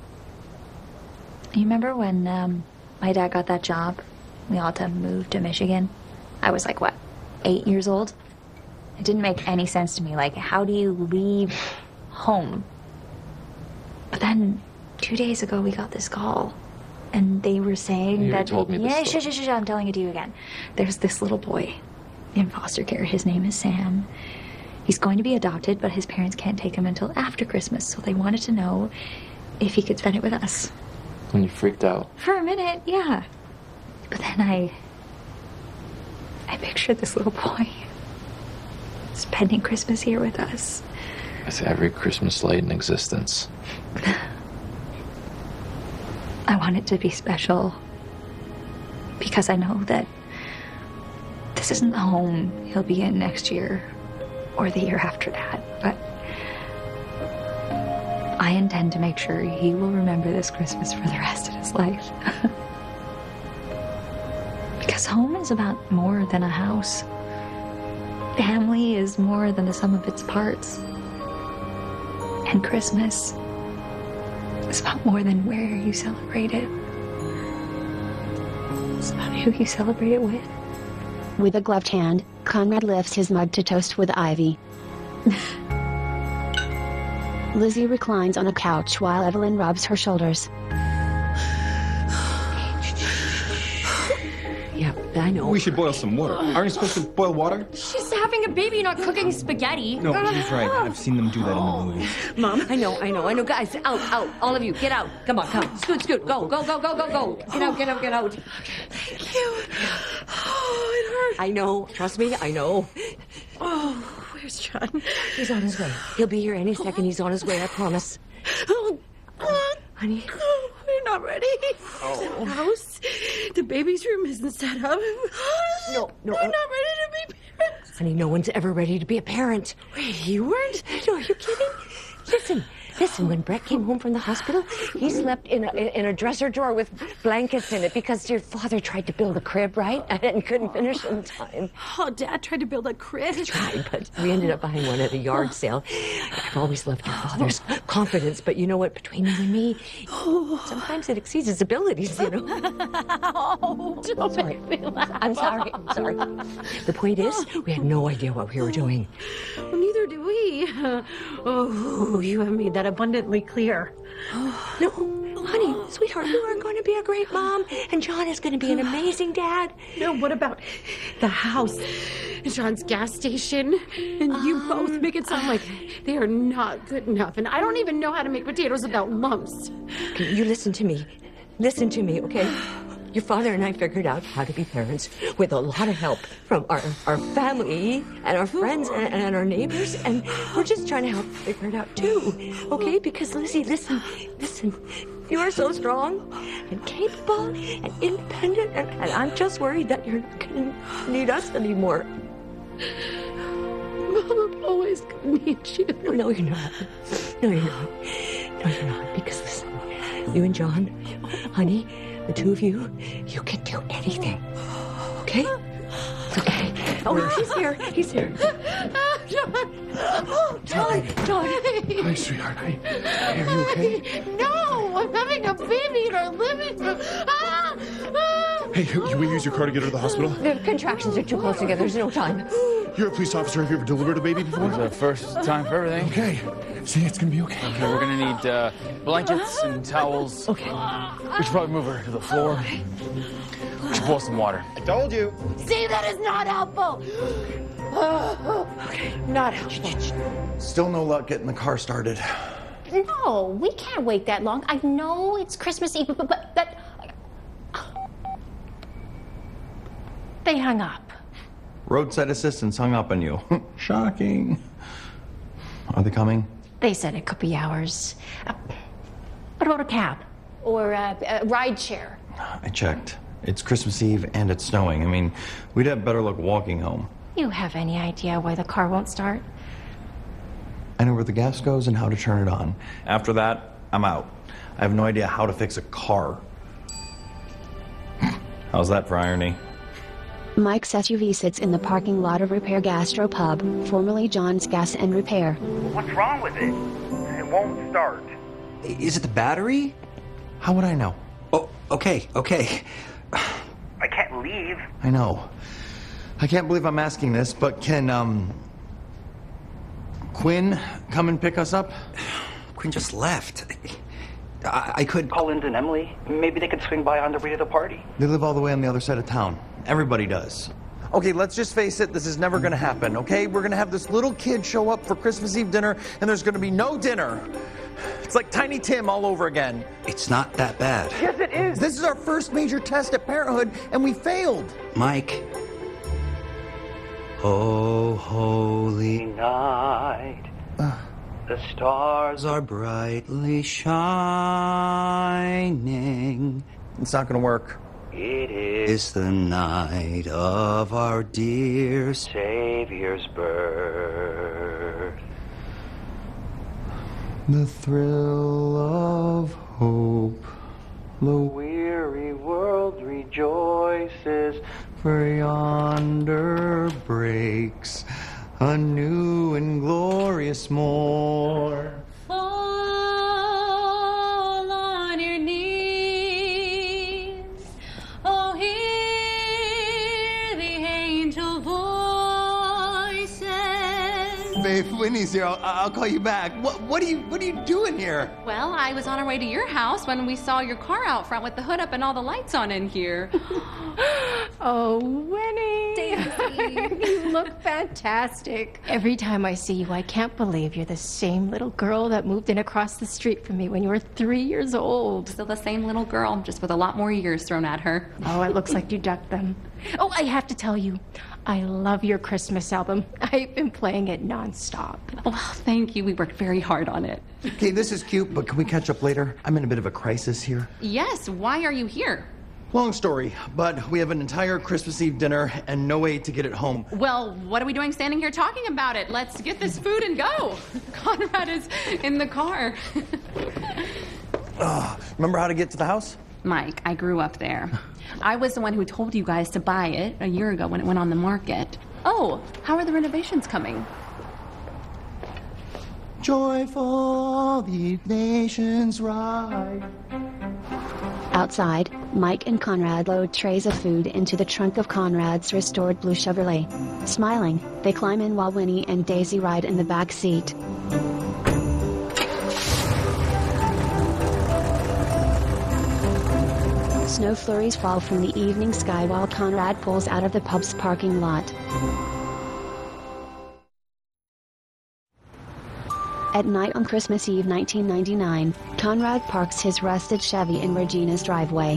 You remember when um, my dad got that job? We all had to move to Michigan. I was like, what, eight years old? It didn't make any sense to me. Like, how do you leave home? But then, two days ago, we got this call. And they were saying You that... told me this Yeah, story. shush, shush, shush, I'm telling it to you again. There's this little boy in foster care. His name is Sam. He's going to be adopted, but his parents can't take him until after Christmas. So they wanted to know if he could spend it with us. When you freaked out. For a minute, yeah. But then I... I pictured this little boy spending Christmas here with us. With every Christmas light in existence. I want it to be special because I know that this isn't the home he'll be in next year or the year after that, but I intend to make sure he will remember this Christmas for the rest of his life. Because home is about more than a house. Family is more than the sum of its parts. And Christmas is about more than where you celebrate it. It's about who you celebrate it with. With a gloved hand, Conrad lifts his mug to toast with Ivy. Lizzie reclines on a couch while Evelyn rubs her shoulders. Yeah, I know. We should boil some water. Aren't you supposed to boil water? She's having a baby, not cooking spaghetti. No, she's right. I've seen them do that in the movies. Mom, I know, I know, I know. Guys, out, out. All of you, get out. Come on, come. Scoot, scoot. Go, go, go, go, go, go. Get out, get out, get out. Thank you. Oh, it hurt. I know. Trust me, I know. Oh, where's John? He's on his way. He'll be here any second. He's on his way, I promise. Oh, God. Honey. Oh, we're not ready. Oh. The house, the baby's room isn't set up. No, no. I'm not ready to be parents. Honey, no one's ever ready to be a parent. Wait, you weren't? No, are you kidding? Listen, Listen, when Brett came home from the hospital, he slept in a in a dresser drawer with blankets in it because your father tried to build a crib, right? And couldn't finish in time. Oh, Dad tried to build a crib. He tried, but we ended up buying one at a yard sale. I've always loved your father's confidence, but you know what? Between you and me, sometimes it exceeds his abilities, you know. Oh, don't sorry. make me laugh. I'm sorry. I'm sorry. The point is, we had no idea what we were doing. Well, neither do we. Uh, oh, you have made that abundantly clear. No, honey, sweetheart, you are going to be a great mom, and John is going to be an amazing dad. No, what about the house, John's gas station, and you Um, both make it sound like they are not good enough, and I don't even know how to make potatoes without lumps. Okay, you listen to me. Listen to me, okay? Your father and I figured out how to be parents with a lot of help from our, our family and our friends and, and our neighbors, and we're just trying to help figure it out too, okay? Because Lizzie, listen, listen, you are so strong and capable and independent, and, and I'm just worried that you're not going to need us anymore. Mom, I'm always going to need you. No, you're not. No, you're not. No, you're not. Because listen, you and John, honey, the two of you, you can do anything. Okay? It's okay. Oh, he's here. He's here. John! Oh, John! John! Hi, sweetheart. Hi. Are you okay? No! I'm having a baby in our living room. Ah! Ah! Hey, can we use your car to get her to the hospital? The contractions are too close together. There's no time. You're a police officer. Have you ever delivered a baby before? It's the first time for everything. Okay. See, it's gonna be okay. Okay, we're gonna need uh, blankets and towels. Okay. We should probably move her to the floor. We should boil some water. I told you. See, that is not helpful. Okay. Not helpful. Still no luck getting the car started. No, we can't wait that long. I know it's Christmas Eve, but, but that... They hung up. Roadside assistance hung up on you. Shocking. Are they coming? They said it could be hours. Uh, what about a cab? Or a, a ride share. I checked. It's Christmas Eve and it's snowing. I mean, we'd have better luck walking home. You have any idea why the car won't start? I know where the gas goes and how to turn it on. After that, I'm out. I have no idea how to fix a car. How's that for irony? Mike's S U V sits in the parking lot of Repair Gastropub, formerly John's Gas and Repair. What's wrong with it? It won't start. Is it the battery? How would I know? Oh, okay, okay. I can't leave. I know. I can't believe I'm asking this, but can, um... Quinn come and pick us up? Quinn just left. I, I could... Call Linda and Emily. Maybe they could swing by on their way to the party. They live all the way on the other side of town. Everybody does. Okay, let's just face it, this is never gonna happen, okay? We're gonna have this little kid show up for Christmas Eve dinner, and there's gonna be no dinner. It's like Tiny Tim all over again. It's not that bad. Yes, it is. This is our first major test at parenthood, and we failed. Mike. Oh, holy Night. Uh, The stars are brightly shining. It's not gonna work. It is It's the night of our dear Savior's birth. The thrill of hope. The Weary world rejoices. for yonder breaks a new and glorious morn. Fall on your knees. Oh, hear the angel voices. Babe, Winnie's here. I'll, I'll call you back. What, what are you What are you doing here? Well, I was on our way to your house when we saw your car out front with the hood up and all the lights on in here. Oh, Winnie. Daisy, you look fantastic. Every time I see you, I can't believe you're the same little girl that moved in across the street from me when you were three years old. Still the same little girl, just with a lot more years thrown at her. Oh, it looks like you ducked them. Oh, I have to tell you, I love your Christmas album. I've been playing it nonstop. Well, thank you. We worked very hard on it. Okay, this is cute, but can we catch up later? I'm in a bit of a crisis here. Yes, why are you here? Long story, but we have an entire Christmas Eve dinner and no way to get it home. Well, what are we doing standing here talking about it? Let's get this food and go. Conrad is in the car. uh, remember how to get to the house? Mike, I grew up there. I was the one who told you guys to buy it a year ago when it went on the market. Oh, how are the renovations coming? Joyful, the nations rise. Outside, Mike and Conrad load trays of food into the trunk of Conrad's restored blue Chevrolet. Smiling, they climb in while Winnie and Daisy ride in the back seat. Snow flurries fall from the evening sky while Conrad pulls out of the pub's parking lot. At night on Christmas Eve nineteen ninety-nine, Conrad parks his rusted Chevy in Regina's driveway.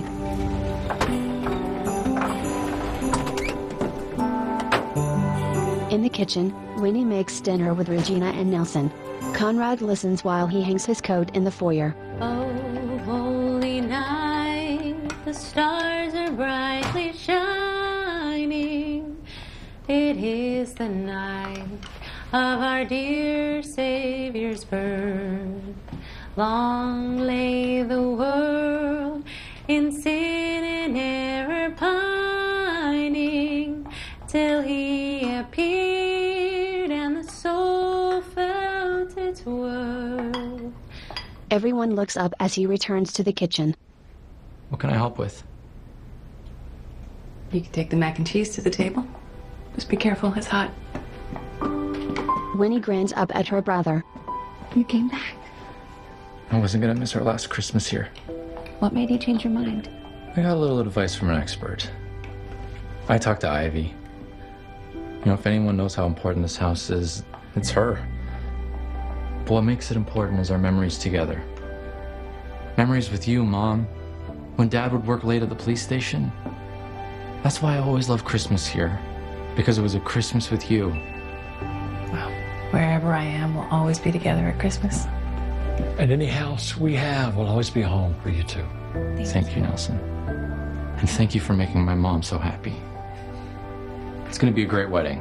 In the kitchen, Winnie makes dinner with Regina and Nelson. Conrad listens while he hangs his coat in the foyer. Oh, holy night, the stars are brightly shining. It is the night of our dear Savior's birth. Long lay the world in sin and error pining, till he appeared and the soul felt its worth. Everyone looks up as he returns to the kitchen. What can I help with? You can take the mac and cheese to the table. Just be careful, it's hot. Winnie grins up at her brother. You came back. I wasn't gonna miss our last Christmas here. What made you change your mind? I got a little advice from an expert. I talked to Ivy. You know, if anyone knows how important this house is, it's her. But what makes it important is our memories together. Memories with you, Mom. When Dad would work late at the police station. That's why I always loved Christmas here. Because it was a Christmas with you. Wherever I am, we'll always be together at Christmas. And any house we have will always be home for you two. Thank, thank you, Nelson. And thank you for making my mom so happy. It's gonna be a great wedding.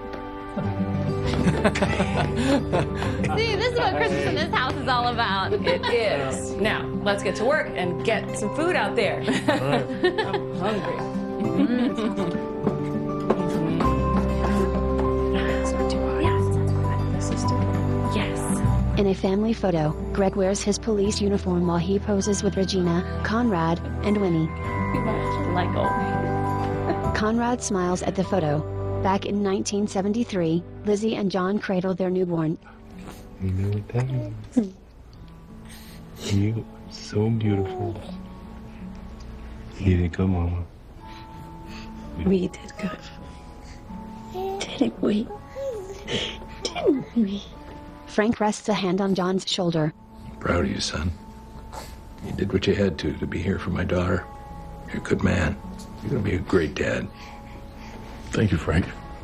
See, this is what Christmas in this house is all about. It is. Now, let's get to work and get some food out there. I'm hungry. In a family photo, Greg wears his police uniform while he poses with Regina, Conrad, and Winnie. Like old. Conrad smiles at the photo. Back in nineteen seventy-three, Lizzie and John cradled their newborn. You know what that means? You are so beautiful. You did good, Mama. We did good. Didn't we? Didn't we? Frank rests a hand on John's shoulder. Proud of you, son. You did what you had to to be here for my daughter. You're a good man. You're gonna be a great dad. Thank you, Frank.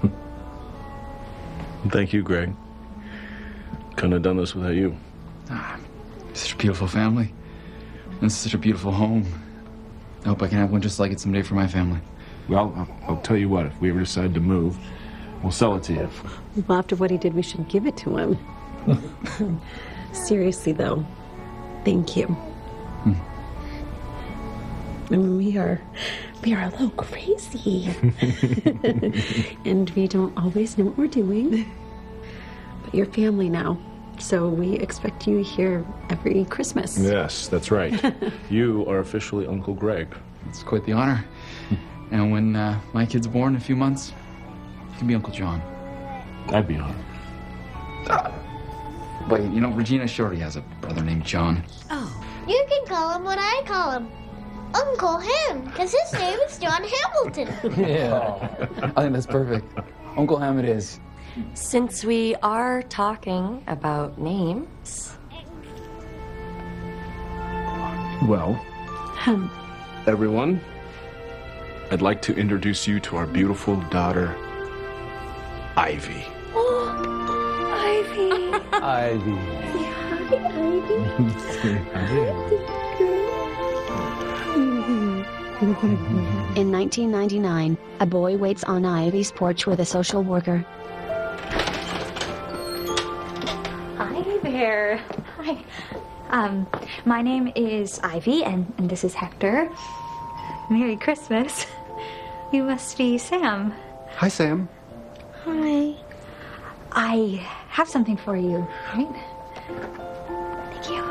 And thank you, Greg. Couldn't have done this without you. Ah, such a beautiful family. And such a beautiful home. I hope I can have one just like it someday for my family. Well, I'll, I'll tell you what, if we ever decide to move, we'll sell it to you. Well, after what he did, we should give it to him. Seriously, though, thank you. Hmm. I mean, we are, we are a little crazy. And we don't always know what we're doing. But you're family now, so we expect you here every Christmas. Yes, that's right. You are officially Uncle Greg. It's quite the honor. And when uh, my kid's born in a few months, you can be Uncle John. I'd be honored. Ah. Wait, you know, Regina Shorty has a brother named John. Oh. You can call him what I call him. Uncle Ham, because his name is John Hamilton. Yeah. I think that's perfect. Uncle Ham it is. Since we are talking about names. Well, Um, everyone, I'd like to introduce you to our beautiful daughter, Ivy. Oh, Ivy. Ivy. Hi, Ivy. In nineteen ninety-nine, a boy waits on Ivy's porch with a social worker. Hi there. Hi. Um, my name is Ivy, and, and this is Hector. Merry Christmas. You must be Sam. Hi, Sam. Hi. I have something for you, right? Thank you.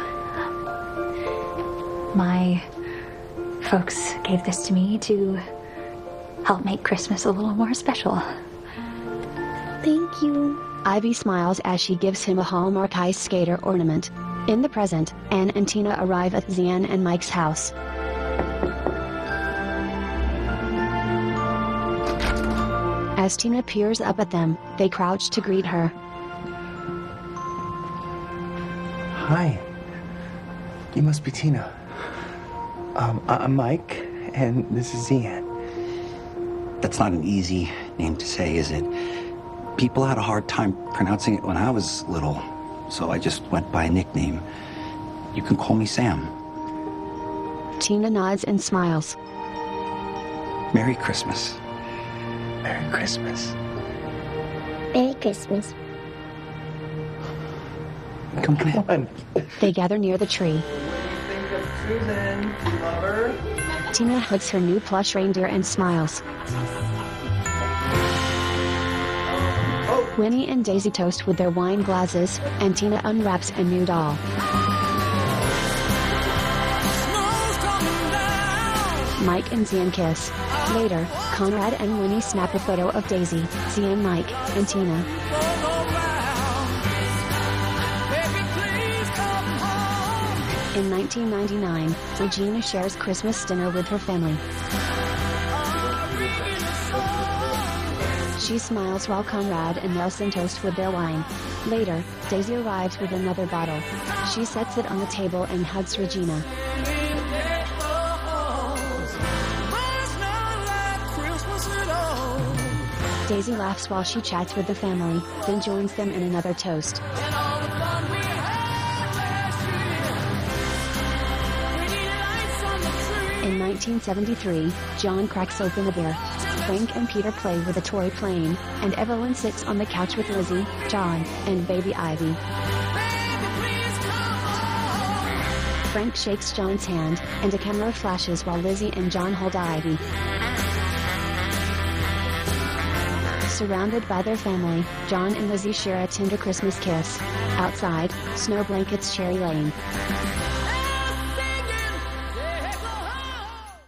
My folks gave this to me to help make Christmas a little more special. Thank you. Ivy smiles as she gives him a Hallmark ice skater ornament. In the present, Anne and Tina arrive at Zian and Mike's house. As Tina peers up at them, they crouch to greet her. Hi. You must be Tina. Um, I- I'm Mike, and this is Zian. That's not an easy name to say, is it? People had a hard time pronouncing it when I was little, so I just went by a nickname. You can call me Sam. Tina nods and smiles. Merry Christmas. Merry Christmas. Merry Christmas. Come on. They gather near the tree. Susan, you love her? Tina hugs her new plush reindeer and smiles. Winnie and Daisy toast with their wine glasses, and Tina unwraps a new doll. Mike and Zian kiss. Later, Conrad and Winnie snap a photo of Daisy, Zian, Mike, and Tina. In nineteen ninety-nine, Regina shares Christmas dinner with her family. She smiles while Conrad and Nelson toast with their wine. Later, Daisy arrives with another bottle. She sets it on the table and hugs Regina. Daisy laughs while she chats with the family, then joins them in another toast. In nineteen seventy-three, John cracks open a beer. Frank and Peter play with a toy plane, and Evelyn sits on the couch with Lizzie, John, and baby Ivy. Frank shakes John's hand, and a camera flashes while Lizzie and John hold Ivy. Surrounded by their family, John and Lizzie share a tender Christmas kiss. Outside, snow blankets Cherry Lane.